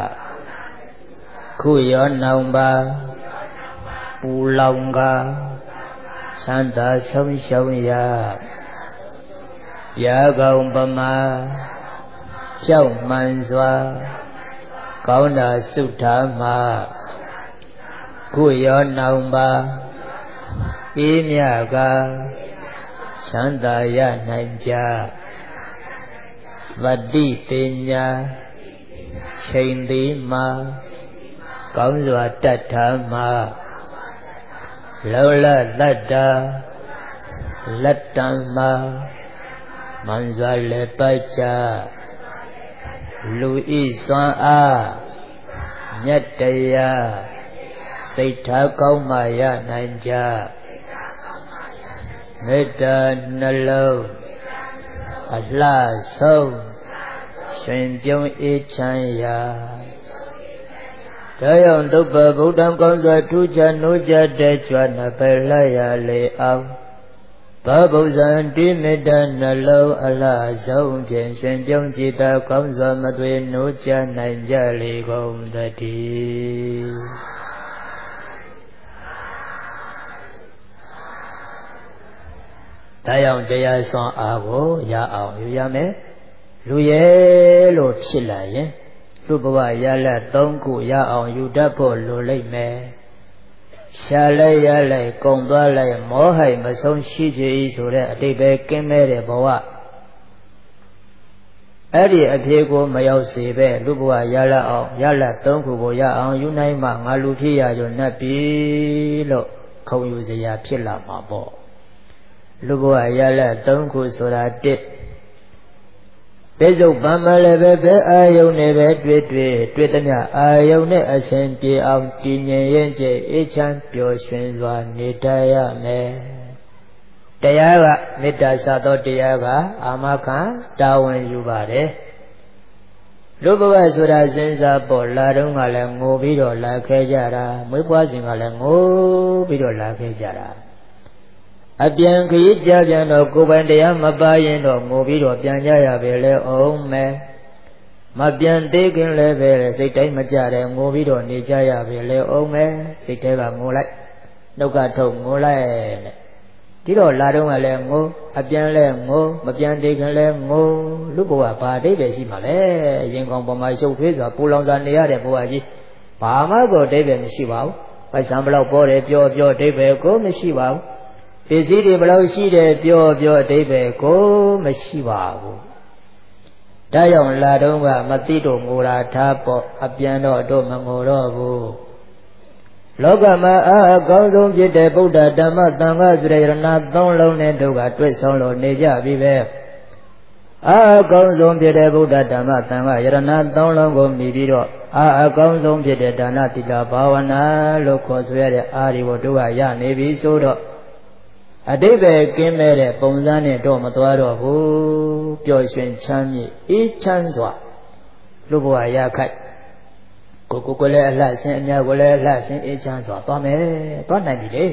ခုရောနှောင်ပါပူလောင်ကချမ်းသာဆုံးရှုံးရာပြာကောင်းပမာဖြောက်မှန်စွာကောင်းတာစုထားမှခုရောနှောင်ပါအေးမြကချမ်းသာရနိုင်ကြသတိပညာချိန်သည်မှာကောင်းစွာတတ်ထားမှလောလတတ္တလက်တံမှာမန်စွာလည်းပိုက်ကြလူဤစွမ်းအားမြတ်တရားစိတ်ထားကောင်းမှရနိုင်ကြမေတ္တာနှလုံးအလှဆုံးရွှင်ပြုံးအေးချမ်းရာဒါကြောင့်သုဘဗုဒ္ဓံကောင်းစွာထူးခြားနိုးကြတဲ့ကြွနှဖယ်လှရလေအောင်ဘာဗုဇံတိမေတ္တနှလုံးအလှဆုံးဖြင့်ရှင်ပြုံးကြည်သာကောင်းစွာမသွေနိုးကြနိုင်ကြလေကုန်တည်းဒါကြောင့်တရားစွမ်းအားကိုရအောင်ယူရမယ်လူရဲ့လို့ဖြစ်လာရင်လူဘဝရလက်၃ခုရအောင်ယူတတ်ဖို့လိုလိမ့်မယ်ရှာလိုက်ရလိုက်ကုံသွားလိုက်မောဟိုက်မဆုံးရှိကြ၏ဆိုတဲ့အတိတ်ပဲကင်းမဲ့တဲ့ဘဝအဲ့ဒီအဖြစ်ကိုမရောက်စေပဲလူဘဝရလက်အောင်ရလက်၃ခုကိုရအောင်ယူနိုင်မှငါလူဖြစ်ရကြနှက်ပြီလို့ခုံယူစရာဖြစ်လာမှာပေါ့လူဘဝရလက်၃ခုဆိုတာတစ်ပိစုတ်ပံမလည်းပဲအာယုန်နဲ့ပဲတွေ့သမျှအာယုန်နဲ့အရှင်ပြေအောင်တည်ငြိမ်ရင်ကျအေးချမ်းပျော်ရွှင်စွာနေတတ်ရမယ်တရားကမေတ္တာစသောတရားကအာမခံတာဝန်ယူပါတယ်လူဘဝဆိုတာစဉ်းစားပေါ်လာတော့ကလည်းငိုပြီးတော့လာခဲ့ကြတာမွေးဖွားစဉ်ကလည်းငိုပြီးတော့လာခဲ့ကြတာအပြန်ခရီးကြပြန်တော့ကိုယ်ပိုင်တရားမပါရင်တော့ငိုပြီးတော့ပြန်ကြရပဲလေအောင်မယ်မပြန်သေးခင်လည်းပဲစိတ်တိုင်းမကြတဲ့ငိုပြီးတော့နေကြရပဲလေအောင်မယ်စိတ်ထဲကငိုလိုက်နှုတ်ကထုတ်ငိုလိုက်နဲ့ဒီတော့လာတော့ကလည်းငိုအပြန်လည်းငိုမပြန်သေးခင်လည်းငိုလူဘဝဘာအဓိပ္ပာယ်ရှိမှာလဲရင်ကောင်ပေါ်မှာရှုပ်ထွေးစွာပူလောင်စွာနေရတဲ့ဘဝကြီးဘာမှကိုအဓိပ္ပာယ်မရှိပါဘူးပိုက်ဆံဘလောက်ပေါ်တယ်ပြောအဓိပ္ပာယ်ကိုမရှိပါဘူးပစ္စည်းတွေဘယ်လောက်ရှိတယ်ပြောအဓိပ္ပာယ်ကိုမရှိပါဘူးဒါကြောင့်လာတော့ကမသိတော့ငိုတာထားပေါ့အပြန်တော့တို့မငိုတော့ဘူးလောကမှာအကောင်းဆုံးဖြစ်တဲ့ဗုဒ္ဓဓမ္မသံဃာဆိုတဲ့ယရဏသုံးလုံးနဲ့တို့ကတွေ့ဆုံလို့နေကြပြီပဲအကောင်းဆုံးဖြစ်တဲ့ဗုဒ္ဓဓမ္မသံဃာယရဏသုံးလုံးကိုမြည်ပြီးတော့အကောင်းဆုံးဖြစ်တဲ့ဒါနသီလဘာဝနာလို့ခေါ်ဆိုရတဲ့အာဒီကိုတို့ကရနေပြီဆိုတော့အတိတ်ပဲကင်းမဲ့တဲ့ပုံစံနဲ့တော့မသွားတော့ဘူးပျော်ရွှင်ချမ်းမြေ့အေးချမ်းစွာလူဘဝရခိုက်ကိုလည်းအလှဆင်းအများကိုလည်းအလှဆင်းအေးချမ်းစွာသွားမယ်သွားနိုင်ပြီလေ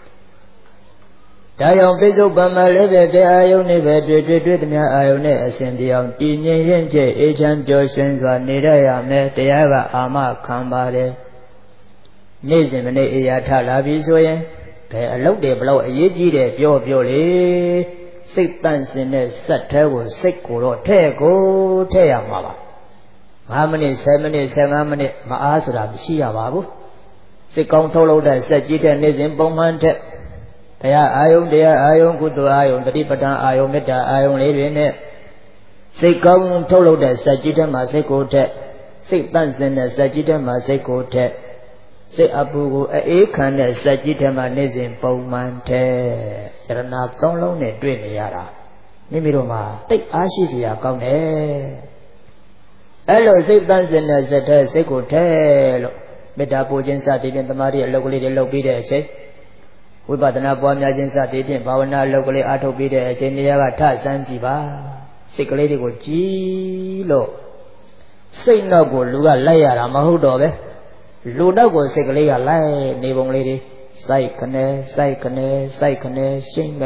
ဒါကြောင့်ပိစုပ္ပံမှာလည်းပဲတဲ့အာယုန်နဲ့ပဲတွေ့သမျှအာယုန်နဲ့အစဉ်တရားတည်ငြိမ်ရင်ကျအေးချမ်းပျော်ရွှင်စွာနေရရမယ်တရားကအာမခံပါတယ်နေ့စဉ်မနေ့အေးရထလာပြီဆိုရင်ဘယ်အလုပ်တွေဘလို့အရေးကြီးတယ်ပြောလေစိတ်တန့်စင်တဲ့စက်ထဲကိုစိတ်ကိုတော့ထဲရမှာပါ5မိနစ်10မိနစ်15မိနစ်မအားဆိုတာမရှိရပါဘူးစိတ်ကောင်းထုတ်လုပ်တဲ့စက်ကြီးတဲ့နေ့စဉ်ပုံမှန်တဲ့တရားအာယုန်ကုသိုလ်အာယုန်တတိပဋ္ဌာန်အာယုန်မေတ္တာအာယုန်လေးတွေနဲ့စိတ်ကောင်းထုတ်လုပ်တဲ့စက်ကြီးတဲ့မှာစိတ်ကိုထက်စိတ်တန့်စင်တဲ့စက်ကြီးတဲ့မှာစိတ်ကိုထက်စိတ်အပူကိုအေးခံတဲ့စက်ကြီးထဲမှာနေ့စဉ်ပုံမှန်တဲ့ယရဏသုံးလုံးနဲ့တွေ့နေရတာမိမိတို့မှာတိတ်အားရှိစရာကောင်းတယ်အဲ့လိုစိတ်တန့်စင်တဲ့စက်ထဲစိတ်ကိုထဲလို့မေတ္တာပို့ခြင်းစသည်ဖြင့်တမာရီအလုပ်ကလေးတွေလုပ်ပြီးတဲ့အချိန်ဝိပဿနာပွားများခြင်းစသည်ဖြင့်ဘာဝနာအလုပ်ကလေးအားထုတ်ပြီးတဲ့အချိန်နေရာကထဆန်းကြည့်ပါစိတ်ကလေးတွေကိုကြည်လို့စိတ်နောက်ကိုလူကလိုက်ရတာမဟုတ်တော့ပဲလူတော့ကိုစိတ်ကလေးကလိုက်နေပုံလေးတွေစိုက်ခနဲ့ရှိန်ခနဲ့နဲ့စိတ်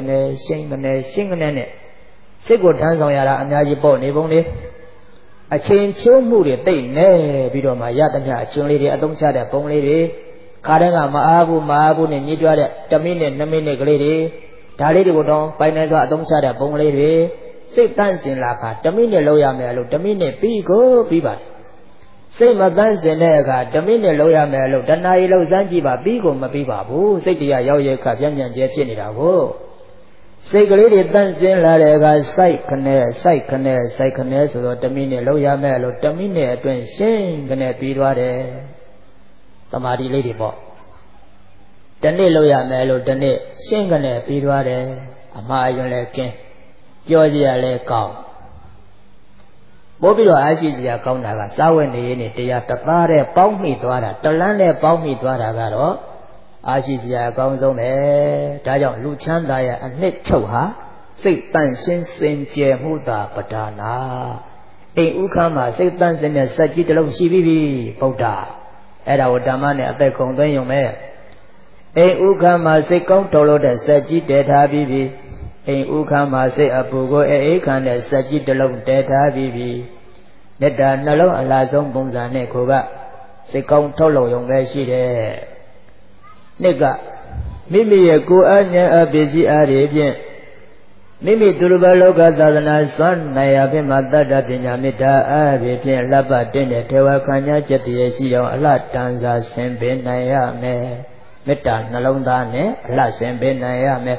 ကိုထမ်းဆောင်ရတာအများကြီးပေါ့နေပုံလေးအချိန်ဖြုံးမှုတွေတိတ်နေပြီးတော့မှရသမျှအချိန်လေးတွေအသုံးချတဲ့ပုံလေးတွေခါတဲ့ကမအားဘူးနဲ့ညှိတွားတဲ့1မိနစ်2မိနစ်ကလေးတွေဒါလေးတွေကိုတော့ပိုင်နေစွာအသုံးချတဲ့ပုံလေးတွေစိတ်တန့်စင်လာခါ1မိနစ်လောက်ရမယ်လို့1မိနစ်ပြီးပါတယ်စိတ်မတန့်စင်တဲ့အခါ1မိနစ်လောက်ရမယ်လို့တဏှာကြီးလောက်စမ်းကြည့်ပါပြီးကိုမပြီးပါဘူးစိတ်တရားရောက်ရဲ့ခါပြန်ကျဲဖြစ်နေတာကိုစိတ်ကလေးတွေတန့်စင်လာတဲ့အခါစိုက်ခနဲ့ဆိုတော့1မိနစ်လောက်ရမယ်လို့1မိနစ်အတွင်းရှင်းခနဲ့ပြီးသွားတယ်တမာတိလေးတွေပေါ့1နေ့လောက်ရမယ်လို့1နေ့ရှင်းခနဲ့ပြီးသွားတယ်အမှားအယွင်းလည်းကင်းပြောကြရလဲကောင်းပို့ပြီးတော့အားရှိစရာကောင်းတာကစာဝတ်နေရေးနဲ့တရားတသားတဲ့ပေါင်းမိသွားတာတလန်းနဲ့ပေါင်းမိသွားတာကတော့အားရှိစရာအကောင်းဆုံးပဲဒါကြောင့်လူချမ်းသာရဲ့အနှစ်ချုပ်ဟာစိတ်တန့်ရှင်းစင်ကြယ်မှုသာပဒါနာအိမ်ဥခမ်းမှာစိတ်တန့်စင်တဲ့စက်ကြီးတစ်လုံးရှိပြီဗုဒ္ဓအဲ့ဒါကိုဓမ္မနဲ့အသက်ခုံသွင်းရုံပဲအိမ်ဥခမ်းမှာစိတ်ကောင်းထုတ်လို့တဲ့စက်ကြီးတည်ထားပြီးပြီအိမ်ဥခမ်းမှာစိတ်အပူကိုအိခမ်းတဲ့စက်ကြီးတစ်လုံးတည်ထားပြီးပြီမေတ္တာနှလုံးအလားဆုံးပုံစံနဲ့ကိုကစိတ်ကောင်းထုတ်လို့ရုံပဲရှိတယ်နှစ်ကမိမိရဲ့ကိုယ်အဉာဏ်အပစ္စည်းအားဖြင့်မိမိသူတစ်ပါးလောကသာသနာစွမ်းနိုင်ရာဖြင့်မှာတတ္တပညာမေတ္တာအားဖြင့်လှပတဲ့ထေဝခံညာကျက်တည်းရှိအောင်အလှတန်စာဆင်ပေးနိုင်ရမယ်မေတ္တာနှလုံးသားနဲ့အလှဆင်ပေးနိုင်ရမယ်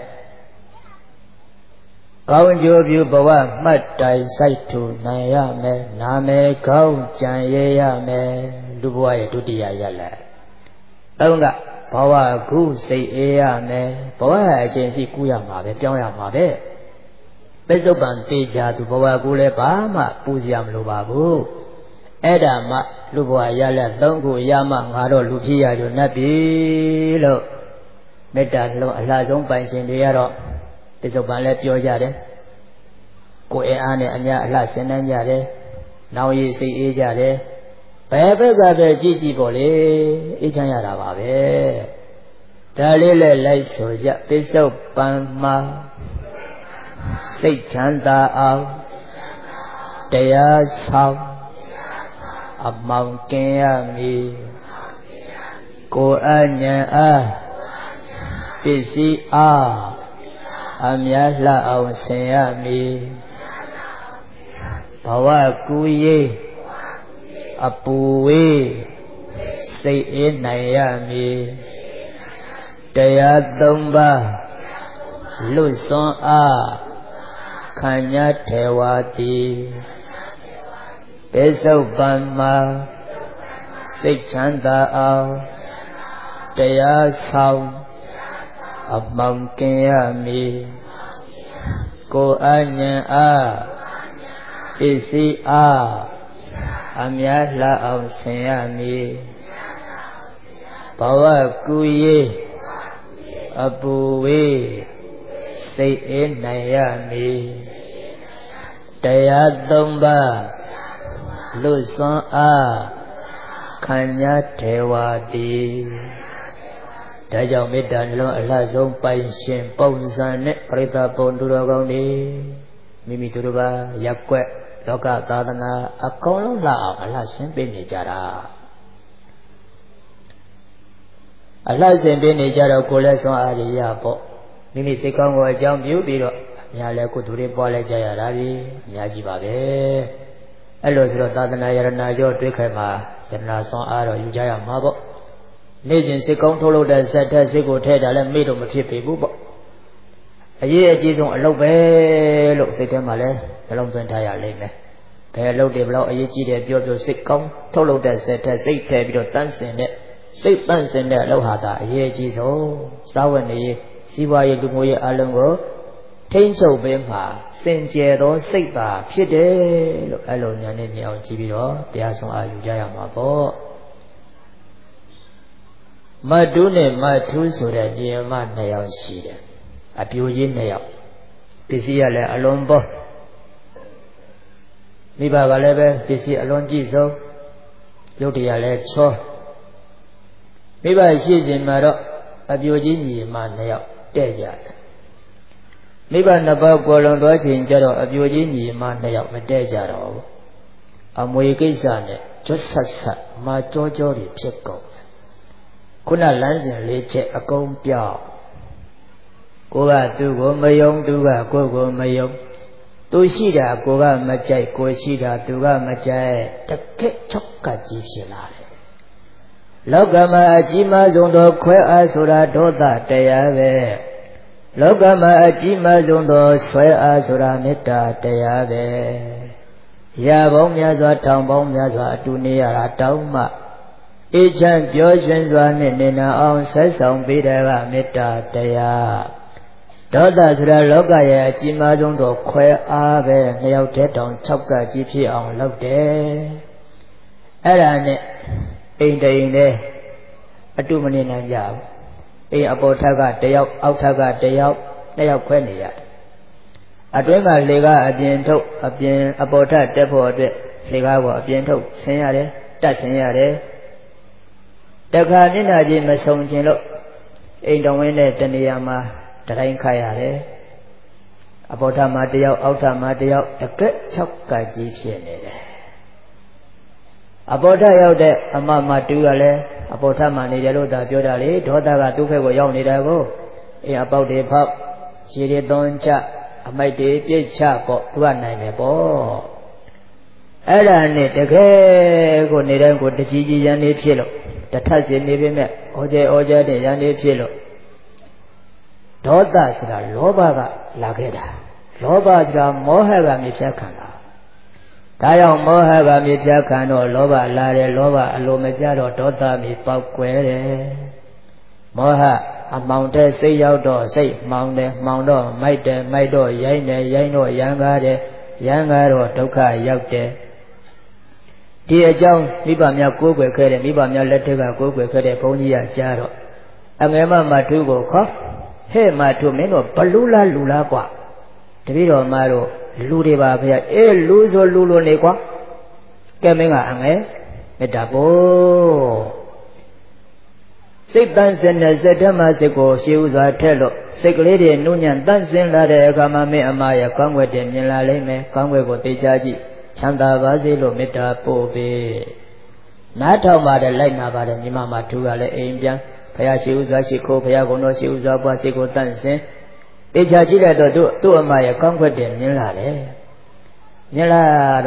ကောင်းကျိုးပြုဘဝမှတ်တိုင်စိုက်ထူနိုင်ရမယ်နာမည်ကောင်းကြံရရမယ်လူဘဝရဲ့ဒုတိယရလဒ်သုံးကဘဝကုစိတ်အေးရမယ်ဘဝအချင်းစီကူးရမှာပဲပြောင်းရမှာပဲပိဿုပံတေချာသူဘဝကုလည်းဘာမှပူစရာမလိုပါဘူးအဲ့ဒါမှလူဘဝရလဒ်သုံးခုရမှငါတော့လူဖြစ်ရကြနတ်ပြီလို့မေတ္တာလုံးအလှဆုံးပိုင်ရှင်တွေကတော့ပိဿုပံလည်းပြောကြတယ်ကိုယ်အားနဲ့အများအလှဆင်နှမ်းကြတယ်နောင်ရည်စိတ်အေးကြတယ်ဘယ်ဘက်ကပဲကြည့်ကြည့်ပေါ့လေအေးချမ်းရတာပါပဲဒါလေးလည်းလိုက်ဆိုကြပိဿုပံမှာစိတ်ချမ်းသာအောင်တရားဆောင်အမောင်ကင်ရမည်ကိုယ်အဉာဏ်အားပစ္စည်းအားအမြတ်လှအောင်ဆင်ရမည်ဘဝကူရေးအပူဝေးစိတ်အေးနိုင်ရမည်တရားသုံးပါးလွတ်စွန်းအားခံညာထေဝတိပိဿုပံမှာစိတ်ချမ်းသာအောင်တရားဆောင်အမောင်ကင်ရမည်ကိုယ်အဉာဏ်အားပစ္စည်းအားအမြတ်လှအောင်ဆင်ရမည်ဘဝကူရေးအပူဝေးစိတ်အေးနိုင်ရမည်တရားသုံးပါးလွတ်စွန်းအားခံညာထေဝတိဒါကြောင့်မေတ္တာနှလုံးအလှဆုံးပိုင်ရှင်ပုံစံနဲ့ပရိသတ်ပုံသူတော်ကောင်းတွေမိမိတို့ဘာရက်ွက်လောကသာသနာအကုန်လုံးလှအောင်အလှဆင်ပေးနေကြတာအလှဆင်ပေးနေကြတော့ကိုယ်လည်းစွမ်းအားရပေါ့မိမိစိတ်ကောင်းကိုအကြောင်းပြုပြီးတော့အများလည်းကိုယ်သူတွေပွားလဲကြရတာဒီအများကြီးပါပဲအဲ့လိုဆိုတော့သာသနာယရဏကျော်တွေ့ခိုင်မှာယရဏစွမ်းအားတော့ယူကြရမှာပေါ့နေ့စဉ်စိတ်ကောင်းထုတ်လို့တဲ့စက်တဲ့စိတ်ကိုထဲတာလည်းမေ့တော့မဖြစ်ပေဘူးပေါ့အရေးအကြီးဆုံးအလုပ်ပဲလို့စိတ်ထဲမှာလည်းနှလုံးသွင်းထားရလိမ့်မယ်ဘယ်အလုပ်တွေဘလို့အရေးကြီးတယ်ပြောစိတ်ကောင်းထုတ်လို့တဲ့စက်တဲ့စိတ်ထဲပြီးတော့တန်းစင်တဲ့စိတ်တန့်စင်တဲ့အလုပ်ဟာဒါအရေးကြီးဆုံးစာဝတ်နေရေးစီးပွားရေးလူမှုရေးအလုံးကိုထိမ့်ချုပ်ပေးမှာစင်ကြယ်သောစိတ်သာဖြစ်တယ်လို့အဲ့လိုညာနဲ့မြင်အောင်ကြည့်ပြီးတော့တရားဆုံးအားယူကြရမှာပေါ့မတုနဲ့မထူးဆိုတဲ့ညီအမ2ယောက်ရှိတယ်အပြိုကြီး2ယောက်ပစ္စည်းရလည်းအလွန်ပေါ်မိဘကလည်းပဲပစ္စည်းအလွန်ကြည့်ဆုံးရုပ်တရားလည်းချောမိဘရှိစဉ်မှာတော့အပြိုကြီးညီအမ2ယောက်တဲ့ကြတယ်မိဘ2ပါးကိုလွန်သွားချိန်ကျတော့အပြိုကြီးညီအမ2ယောက်မတဲ့ကြတော့ဘူးအမွေကိစ္စနဲ့ကျွတ်ဆက်ဆက်မာကြောကြောတွေဖြစ်ကုန်ခုနလမ်းစဉ်4ချက်အကုန်ပြောင်းကိုကသူ့ကိုမယုံသူကကိုယ်ကိုမယုံသူရှိတာကိုကမကြိုက်ကိုရှိတာသူကမကြိုက်တကက်ချောက်ကကြီးဖြစ်လာတယ်လောကမှာအကြီးမားဆုံးသောခွဲအားဆိုတာဒေါသတရားပဲလောကမှာအကြီးမားဆုံးသောဆွဲအားဆိုတာမေတ္တာတရားပဲရာပေါင်းများစွာထောင်ပေါင်းများစွာအတူနေရတာတောင်းမှအေးချမ်းပျော်ရွှင်စွာနဲ့နေနာအောင်ဆက်ဆောင်ပေးတယ်ကမေတ္တာတရားဒေါသဆိုတာလောကရဲ့အကြီးမားဆုံးသောခွဲအားပဲ2ယောက်တည်းတောင်6ကကြီးဖြစ်အောင်လုပ်တယ်အဲ့ဒါနဲ့အိမ်တိန်နဲ့အတူမနေနိုင်ကြဘူးအိမ်အပေါ်ထက်က1ယောက်အောက်ထက်က1ယောက်2ယောက်ခွဲနေရတယ်အတွင်းကလေကအပြင်ထုတ်အပေါ်ထက်တက်ဖို့အတွက်လေကားကိုအပြင်ထုတ်ဆင်းရတယ်တက်ဆင်းရတယ် Taka Nina Ji Masong Jin in the winter Taniyama Tarain Kayare Abota Madio, Outa Madio, a good chopka Gypsian. Abota Yode, Amama Duale, Abota Manidero, the Jodali, Dodaga Dufe, Yonidago, about the pub, she did don't chat, a mighty big chap, 294. Elani, the gay go near go the Gigi and the pillow, the Tassi Nibime, Oja, the Yanni pillow. Doda, Lobaga, Lageda, Loba, Mohaga, Michakana. Tayo Mohaga, Michakano, Loba, Lade, Loba, Alomajaro, Doda, Mi Pauquere. Moha, a mountain, say outdoor, say, Mountain, Moundo, Maido, Yaino, Yangaro, Toka, Yakte. Dear John, Mibamia Google Credit, Mibamia Lettega Google Credit, Ponia Jaro. Angema Matugo Cock, Hey Matu Meno, Palula Lulaqua. Teviro Maro, Ludiba, Luzo Lulo Nequa. Caminga Ange, Metabo. Six dancing as a Damasco, she was a tello. Sick lady Nunian dancing Lade Gamame Amaya, come with them, Yalame, come with Tejaji. Chanda Vasilo Mita Pobe Nata Mada Lina Bada Nimama Tugale Indian, Payashi Uzashiko, Payagono, she was a Basico dancing. Ejajila to Amaya conquered them, Nilade. Nila,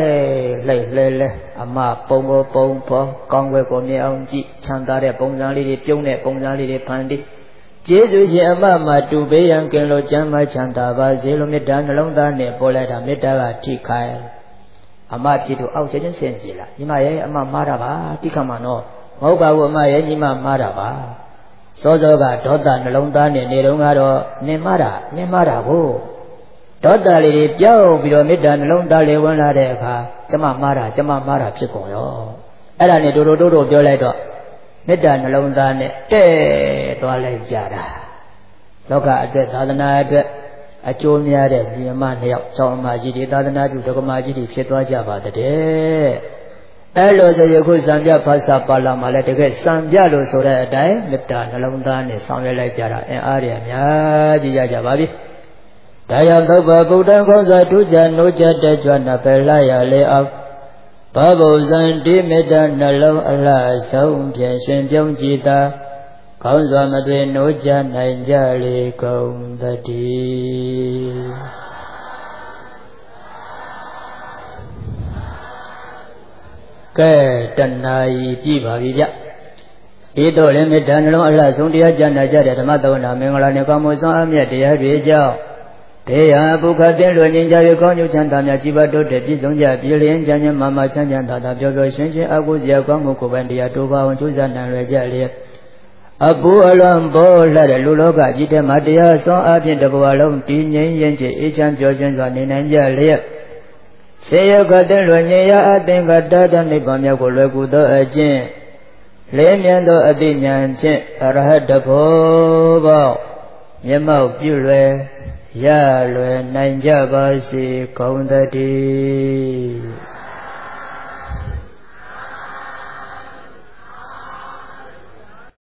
Lay, Ama, Pongo, Pompo, Congo, Onji, Chandare, Ponzali, Pune, Ponzali, Pandi. Jesus, Amama, Dube, and Kelo Jama, Chanda Vasilo Midan, Londa, Poleta, Mitala, Tikai. Amati to outside Senzilla. Yimaya, Ama Maraba, Tikamano, Moga, Maya, Nima Maraba. Sozoga, Doda, Londa, Nerungaro, Nemara, ho. Doda, Lady, Joe, Bilomidan, Londa, Levana, Jama Mara, Chicoyo. Elani, Dodo, Bioledo, Midan, Londa, Toilet Jada. Loga, address, other night. A junior, the man, John Majidi, the other night, to Majidi, Chetua Java, the day. Hello, the Yakuzambia Pasa Palama, let get some Jalo so that I, Mita, Nalondan, somewhere like Jara, and Aria, Yaji Jababi. Dialoga Buddha goes out to Janoja, the Jana Pelaya lay up. Bubbles and Dimidan, Nalo, Allah, so Pian Jita. Kaunzamade noja Nainjali Kaundati. Ke Tanai Piba Vivia. Ito limit Danilo Allah Sundia Jana Jada Matona Mingala Nekamusa Amia Dia Vija. Dea Bukatin Ninja Konyu Chantamia Jibato de Bisonja Billion Janya Mama Chanjanta Jogo Shenji Aguzia Kwamuku Bandia Tuba and Tuzan and Rejalia. Abu Alam Bola Luloga Jita Madia saw up in the Boalum Tinian Yenji, each and Georgian running and Jalia. Say you got the Lunia, I think I died and the Bamia Gulagudo again. Lemiando Adinian, Arahad the Boba Yamau Pure, Yalwe, Nanja Basi, Kaundati.